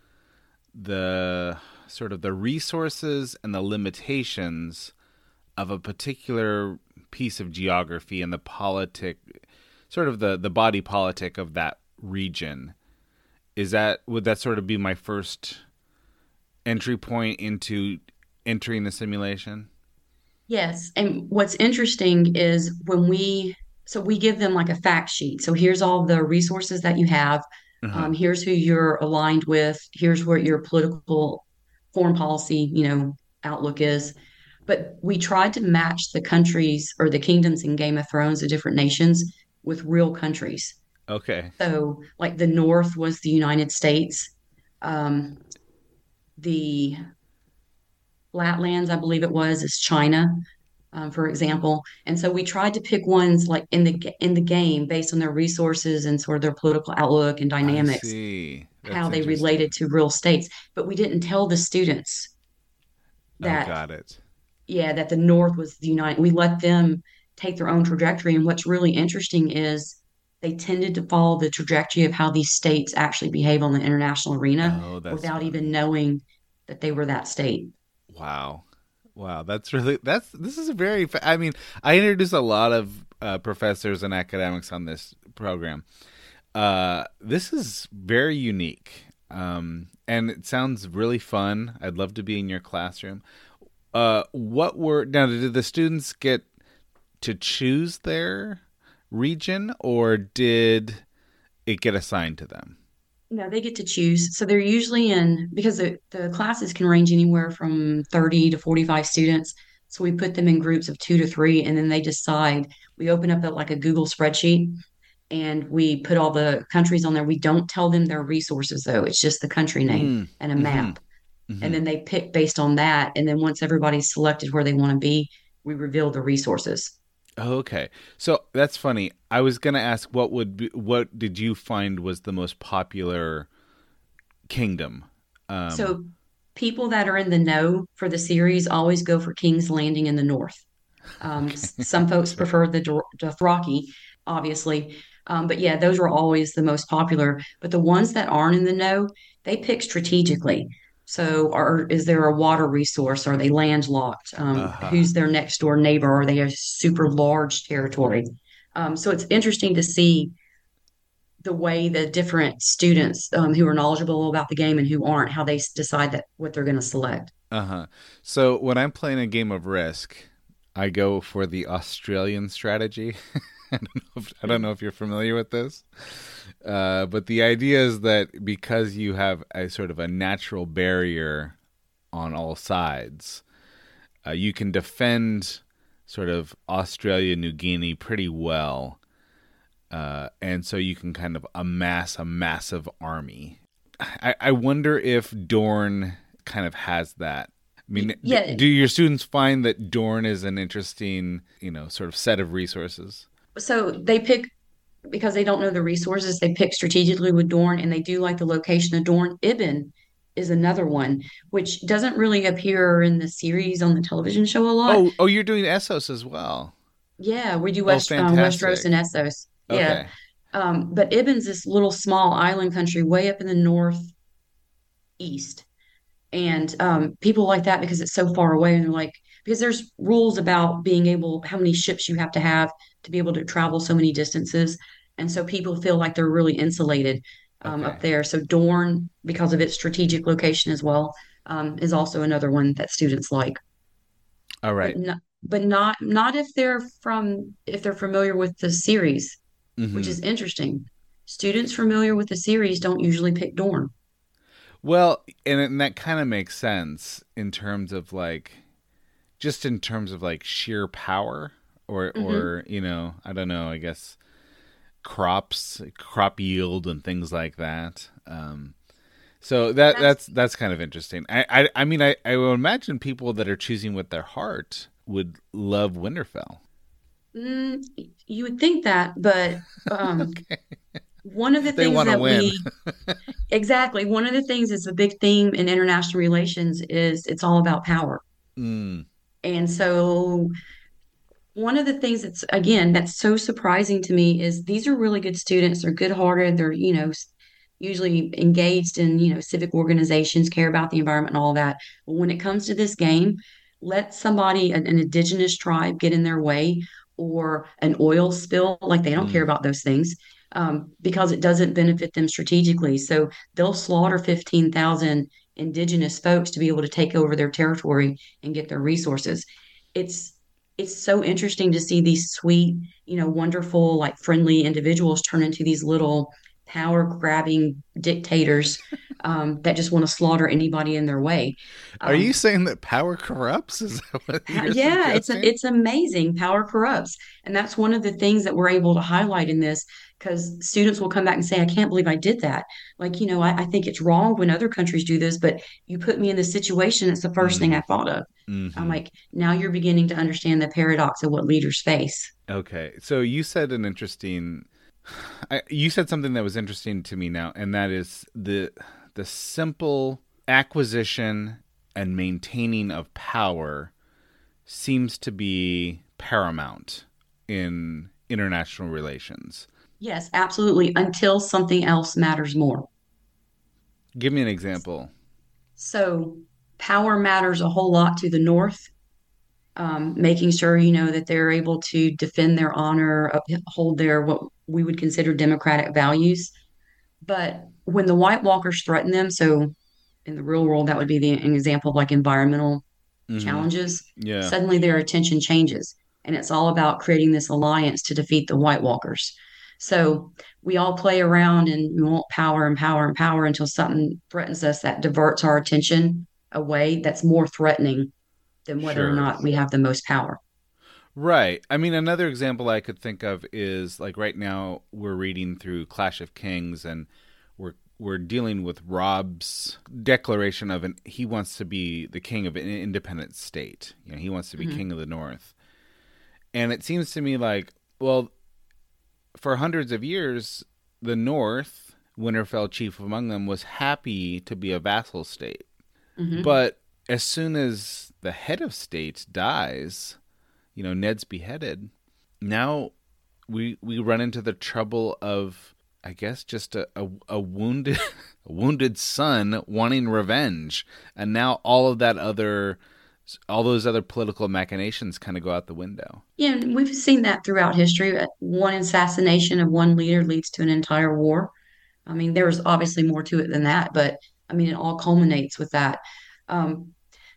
the sort of the resources and the limitations of a particular piece of geography and the sort of the body politic of that region. Would that sort of be my first entry point into entering the simulation? Yes. And what's interesting is so we give them like a fact sheet. So here's all the resources that you have. Uh-huh. Here's who you're aligned with. Here's where your political foreign policy, outlook is. But we tried to match the countries or the kingdoms in Game of Thrones, the different nations, with real countries. Okay. So, like the North was the United States. The Flatlands, I believe it was, is China, for example. And so we tried to pick ones like in the game based on their resources and sort of their political outlook and I dynamics, see. how That's they related interesting. to real states. But we didn't tell the students Oh, that, got it. yeah, that the North was the United. We let them take their own trajectory. And what's really interesting is they tended to follow the trajectory of how these states actually behave on the international arena Oh, that's without even funny. knowing that they were that state. Wow. Wow, this is I mean, I introduce a lot of professors and academics on this program. This is very unique. And it sounds really fun. I'd love to be in your classroom. Did the students get to choose their region or did it get assigned to them? No, they get to choose. So they're usually because the classes can range anywhere from 30 to 45 students. So we put them in groups of 2 to 3, and then they decide. We open up like a Google spreadsheet and we put all the countries on there. We don't tell them their resources, though. It's just the country name Mm. and a Mm-hmm. map. And Mm-hmm. then they pick based on that. And then once everybody's selected where they want to be, we reveal the resources. Okay. So that's funny. I was going to ask what did you find was the most popular kingdom? Um So people that are in the know for the series always go for King's Landing in the north. okay. Some folks prefer the Dothraki, obviously. But yeah, those were always the most popular. But the ones that aren't in the know, they pick strategically. So, is there a water resource? Are they landlocked? Uh-huh. Who's their next door neighbor? Are they a super large territory? So it's interesting to see the way the different students who are knowledgeable about the game and who aren't, how they decide that what they're going to select. Uh-huh. So when I'm playing a game of Risk, I go for the Australian strategy. I don't know if you're familiar with this, but the idea is that because you have a sort of a natural barrier on all sides, you can defend sort of Australia, New Guinea pretty well, and so you can kind of amass a massive army. I wonder if Dorne kind of has that. I mean, Yeah. do your students find that Dorne is an interesting, sort of set of resources? So they pick, because they don't know the resources, they pick strategically with Dorne, and they do like the location of Dorne. Ibn is another one, which doesn't really appear in the series on the television show a lot. Oh, you're doing Essos as well. Yeah, we do Fantastic. Westeros and Essos. Yeah. Okay. But Ibn's this little small island country way up in the northeast. And people like that because it's so far away. And they're like, because there's rules about being able, how many ships you have to be able to travel so many distances. And so people feel like they're really insulated Okay. up there. So Dorne, because of its strategic location as well, is also another one that students like. All right. But not if they're familiar with the series, which Mm-hmm. is interesting. Students familiar with the series don't usually pick Dorne. Well, and that kind of makes sense in terms of just in terms of sheer power or I don't know, I guess crop yield and things like that. So that's kind of interesting. I mean I would imagine people that are choosing with their heart would love Winterfell. You would think that, but Okay. one of the They things want to that win. exactly, one of the things is a big theme in international relations is it's all about power. Mm, And so one of the things that's so surprising to me is these are really good students. They're good-hearted. They're, usually engaged in, civic organizations, care about the environment and all that. But when it comes to this game, let somebody, an indigenous tribe get in their way or an oil spill, like they don't care mm. about those things because it doesn't benefit them strategically. So they'll slaughter 15,000 indigenous folks to be able to take over their territory and get their resources. It's it's so interesting to see these sweet, wonderful, like friendly individuals turn into these little power grabbing dictators that just want to slaughter anybody in their way. Are you Um, saying that power corrupts? Is that what you're yeah, suggesting? it's amazing. Power corrupts, and that's one of the things that we're able to highlight in this because students will come back and say, "I can't believe I did that." Like, I think it's wrong when other countries do this, but you put me in this situation. It's the first thing Mm, I thought of. I'm hmm. like, now you're beginning to understand the paradox of what leaders face. Okay. So you said something that was interesting to me now, and that is the simple acquisition and maintaining of power seems to be paramount in international relations. Yes, absolutely. Until something else matters more. Give me an example. So power matters a whole lot to the North, making sure, that they're able to defend their honor, uphold their what we would consider democratic values. But when the White Walkers threaten them, so in the real world, that would be an example of like environmental Hmm. challenges, Yeah. suddenly their attention changes. And it's all about creating this alliance to defeat the White Walkers. So we all play around and we want power and power and power until something threatens us that diverts our attention away that's more threatening than whether or Sure. not we have the most power. Right. I mean, another example I could think of is right now we're reading through Clash of Kings, and we're dealing with Rob's declaration of he wants to be the king of an independent state. He wants to be Mhm. king of the North. And it seems to me well, for hundreds of years, the North, Winterfell chief among them, was happy to be a vassal state. Mhm. But as soon as the head of state dies, Ned's beheaded. Now we run into the trouble of, I guess, just a wounded a wounded son wanting revenge, and now all those other political machinations kind of go out the window. Yeah, and we've seen that throughout history. One assassination of one leader leads to an entire war. I mean, there's obviously more to it than that, but I mean, it all culminates with that. Um,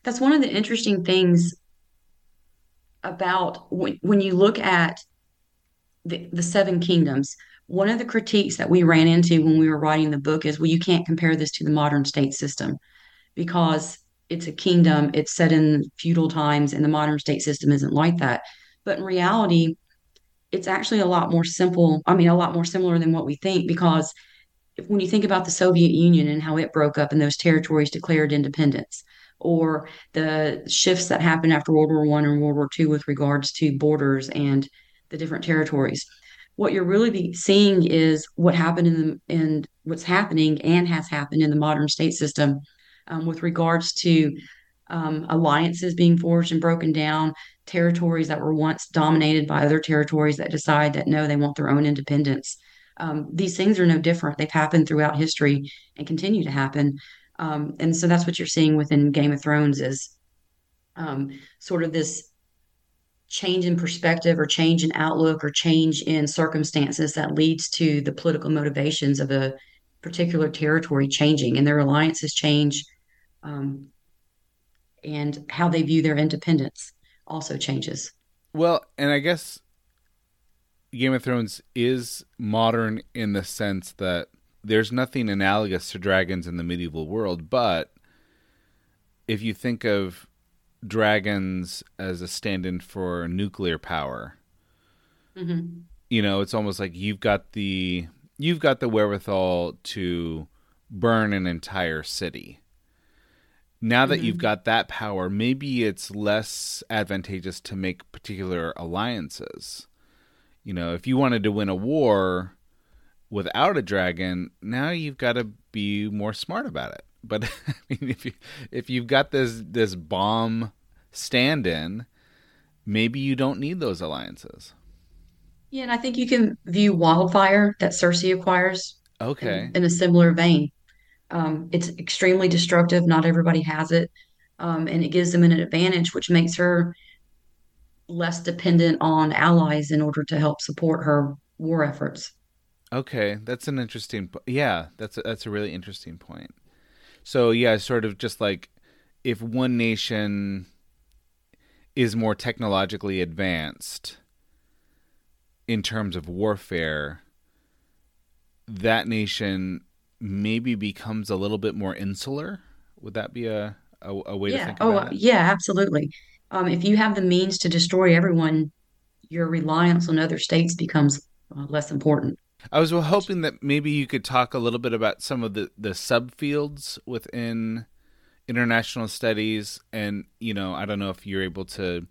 That's one of the interesting things about when you look at the Seven Kingdoms. One of the critiques that we ran into when we were writing the book is, well, you can't compare this to the modern state system because it's a kingdom, it's set in feudal times, and the modern state system isn't like that. But in reality, it's actually a lot more simple. I mean, a lot more similar than what we think, because when you think about the Soviet Union and how it broke up and those territories declared independence, or the shifts that happened after World War I and World War II with regards to borders and the different territories, what you're really seeing is what happened in what's happening and has happened in the modern state system, with regards to alliances being forged and broken down, territories that were once dominated by other territories that decide that no, they want their own independence. These things are no different. They've happened throughout history and continue to happen. And so that's what you're seeing within Game of Thrones is sort of this change in perspective or change in outlook or change in circumstances that leads to the political motivations of a particular territory changing, and their alliances change, and how they view their independence also changes. Well, and I guess Game of Thrones is modern in the sense that there's nothing analogous to dragons in the medieval world, but if you think of dragons as a stand-in for nuclear power, you know, it's almost like you've got the wherewithal to burn an entire city. Now that you've got that power, maybe it's less advantageous to make particular alliances. You know, if you wanted to win a war without a dragon, now you've got to be more smart about it. But I mean, if you've got this bomb stand-in, maybe you don't need those alliances. Yeah, and I think you can view Wildfire that Cersei acquires in a similar vein. It's extremely destructive. Not everybody has it. And it gives them an advantage, which makes her less dependent on allies in order to help support her war efforts. Okay, that's an interesting yeah, that's a really interesting point. So yeah, sort of just like if one nation is more technologically advanced in terms of warfare, that nation maybe becomes a little bit more insular. Would that be a way to think about it? Yeah, absolutely. If you have the means to destroy everyone, your reliance on other states becomes less important. I was hoping that maybe you could talk a little bit about some of the subfields within international studies. And, you know, I don't know if you're able to,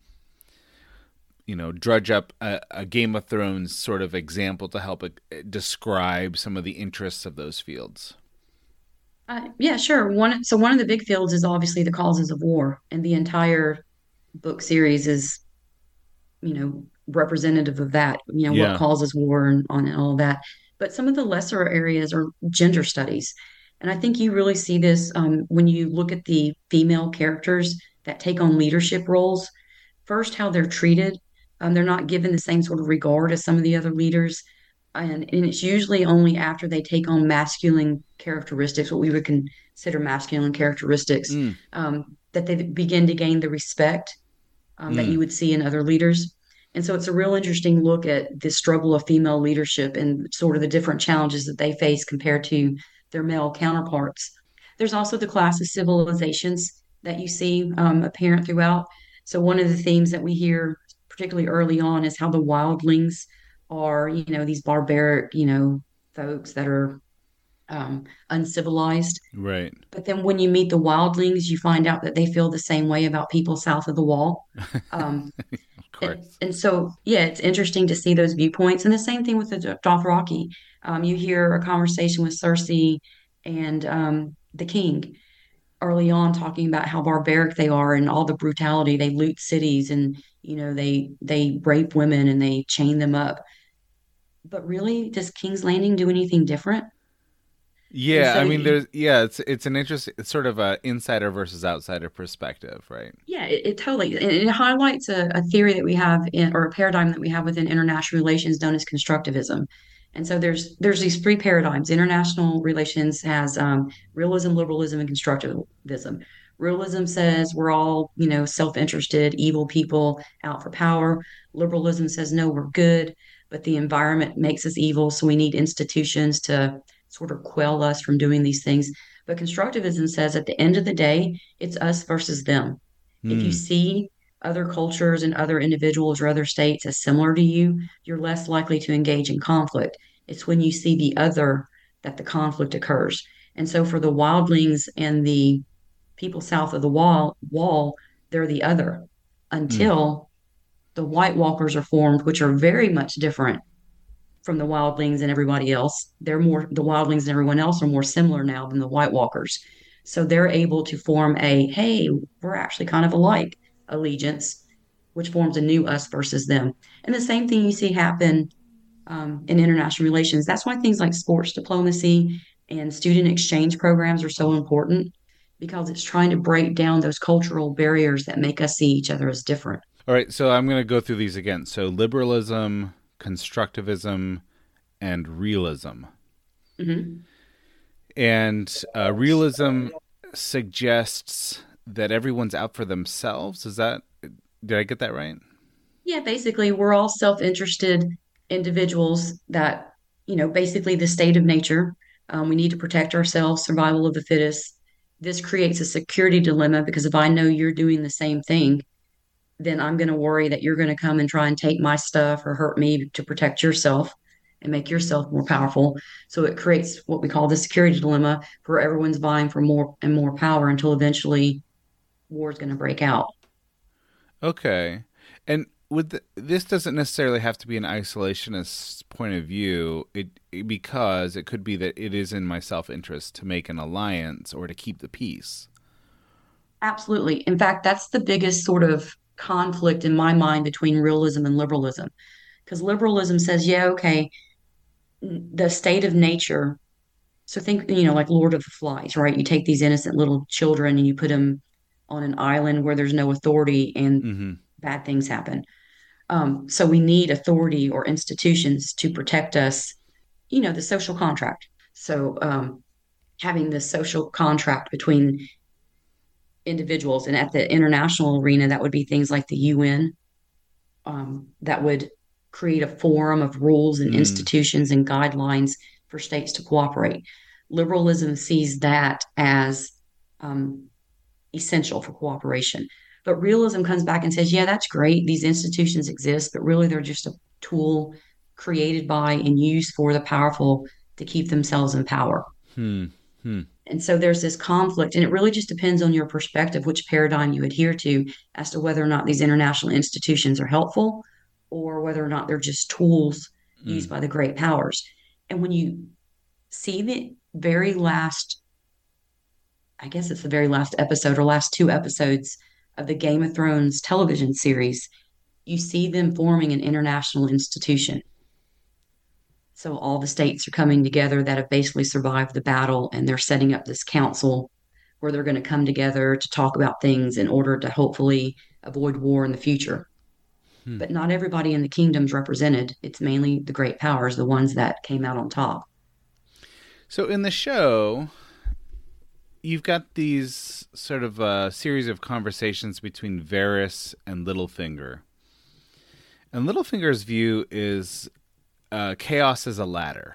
you know, drudge up a Game of Thrones sort of example to help describe some of the interests of those fields. Yeah, sure. One of the big fields is obviously the causes of war, and the entire book series is, you know, representative of that, you know, what causes war and all of that. But some of the lesser areas are gender studies. And I think you really see this when you look at the female characters that take on leadership roles. First, how they're treated. They're not given the same sort of regard as some of the other leaders. And it's usually only after they take on masculine characteristics, what we would consider masculine characteristics, that they begin to gain the respect that you would see in other leaders. And so it's a real interesting look at the struggle of female leadership and sort of the different challenges that they face compared to their male counterparts. There's also the class of civilizations that you see apparent throughout. So one of the themes that we hear, particularly early on, is how the wildlings are, you know, these barbaric, you know, folks that are uncivilized. Right. But then when you meet the wildlings, you find out that they feel the same way about people south of the wall. Of course. And so, yeah, it's interesting to see those viewpoints. And the same thing with the Dothraki. You hear a conversation with Cersei and the king early on talking about how barbaric they are and all the brutality. They loot cities and, you know, they rape women and they chain them up. But really, does King's Landing do anything different? Yeah, so, I mean, it's an interesting, it's sort of a insider versus outsider perspective, right? Yeah, it totally, it highlights a theory that we have or a paradigm that we have within international relations known as constructivism. And so there's these three paradigms. International relations has realism, liberalism, and constructivism. Realism says we're all, self-interested, evil people out for power. Liberalism says, no, we're good, but the environment makes us evil. So we need institutions to sort of quell us from doing these things. But constructivism says at the end of the day, it's us versus them. If you see other cultures and other individuals or other states as similar to you, you're less likely to engage in conflict. It's when you see the other that the conflict occurs. And so for the wildlings and the people south of the wall, they're the other until the White Walkers are formed, which are very much different from the wildlings and everybody else. The wildlings and everyone else are more similar now than the White Walkers. So they're able to form hey, we're actually kind of alike allegiance, which forms a new us versus them. And the same thing you see happen in international relations. That's why things like sports diplomacy and student exchange programs are so important, because it's trying to break down those cultural barriers that make us see each other as different. All right, so I'm going to go through these again. So liberalism, constructivism, and realism. Mm-hmm. And realism suggests that everyone's out for themselves. Did I get that right? Yeah, basically, we're all self-interested individuals that, basically the state of nature. We need to protect ourselves, survival of the fittest. This creates a security dilemma because if I know you're doing the same thing, then I'm going to worry that you're going to come and try and take my stuff or hurt me to protect yourself and make yourself more powerful. So it creates what we call the security dilemma, where everyone's vying for more and more power until eventually war is going to break out. Okay. And this doesn't necessarily have to be an isolationist point of view, because it could be that it is in my self-interest to make an alliance or to keep the peace. Absolutely. In fact, that's the biggest sort of conflict in my mind between realism and liberalism. Because liberalism says, yeah, okay, the state of nature. So think, like Lord of the Flies, right? You take these innocent little children and you put them on an island where there's no authority and bad things happen. So we need authority or institutions to protect us, the social contract. So having the social contract between individuals, and at the international arena, that would be things like the UN, that would create a forum of rules and institutions and guidelines for states to cooperate. Liberalism sees that as essential for cooperation. But realism comes back and says, yeah, that's great. These institutions exist, but really they're just a tool created by and used for the powerful to keep themselves in power. And so there's this conflict, and it really just depends on your perspective, which paradigm you adhere to, as to whether or not these international institutions are helpful or whether or not they're just tools used by the great powers. And when you see the very last, I guess it's the very last episode or last two episodes of the Game of Thrones television series, you see them forming an international institution. So all the states are coming together that have basically survived the battle, and they're setting up this council where they're going to come together to talk about things in order to hopefully avoid war in the future. But not everybody in the kingdom's represented. It's mainly the great powers, the ones that came out on top. So in the show, you've got these sort of a series of conversations between Varys and Littlefinger. And Littlefinger's view is chaos is a ladder.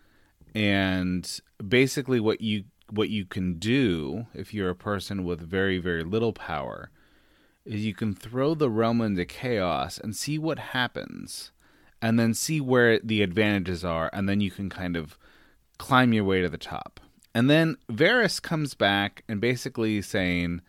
And basically what you can do if you're a person with very, very little power is you can throw the realm into chaos and see what happens, and then see where the advantages are, and then you can kind of climb your way to the top. And then Varys comes back and basically saying,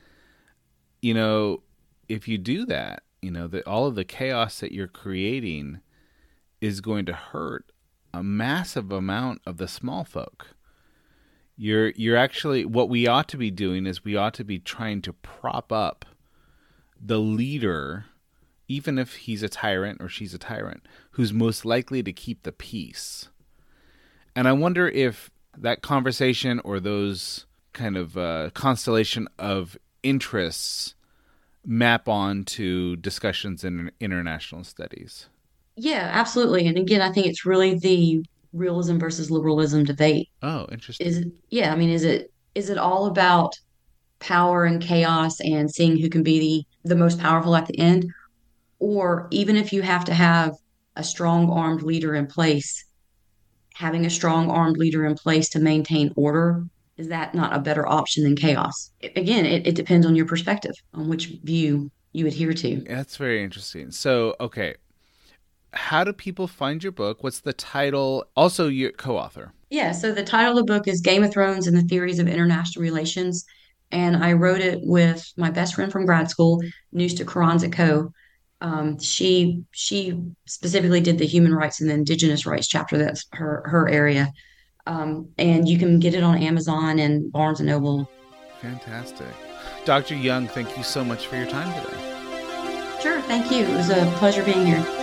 if you do that, that all of the chaos that you're creating is going to hurt a massive amount of the small folk. You're actually, what we ought to be doing is we ought to be trying to prop up the leader, even if he's a tyrant or she's a tyrant, who's most likely to keep the peace. And I wonder if that conversation or those kind of constellation of interests map on to discussions in international studies. Yeah, absolutely. And again, I think it's really the realism versus liberalism debate. Oh, interesting. Is it all about power and chaos and seeing who can be the most powerful at the end, or even if you have to have a strong armed leader in place, having a strong armed leader in place to maintain order, is that not a better option than chaos? Again, it depends on your perspective, on which view you adhere to. That's very interesting. So, okay, how do people find your book? What's the title? Also, your co-author. Yeah, so the title of the book is Game of Thrones and the Theories of International Relations. And I wrote it with my best friend from grad school, Nusta Karanza-Ko. She specifically did the human rights and the indigenous rights chapter. That's her area. And you can get it on Amazon and Barnes & Noble. Fantastic. Dr. Young, thank you so much for your time today. Sure, thank you. It was a pleasure being here.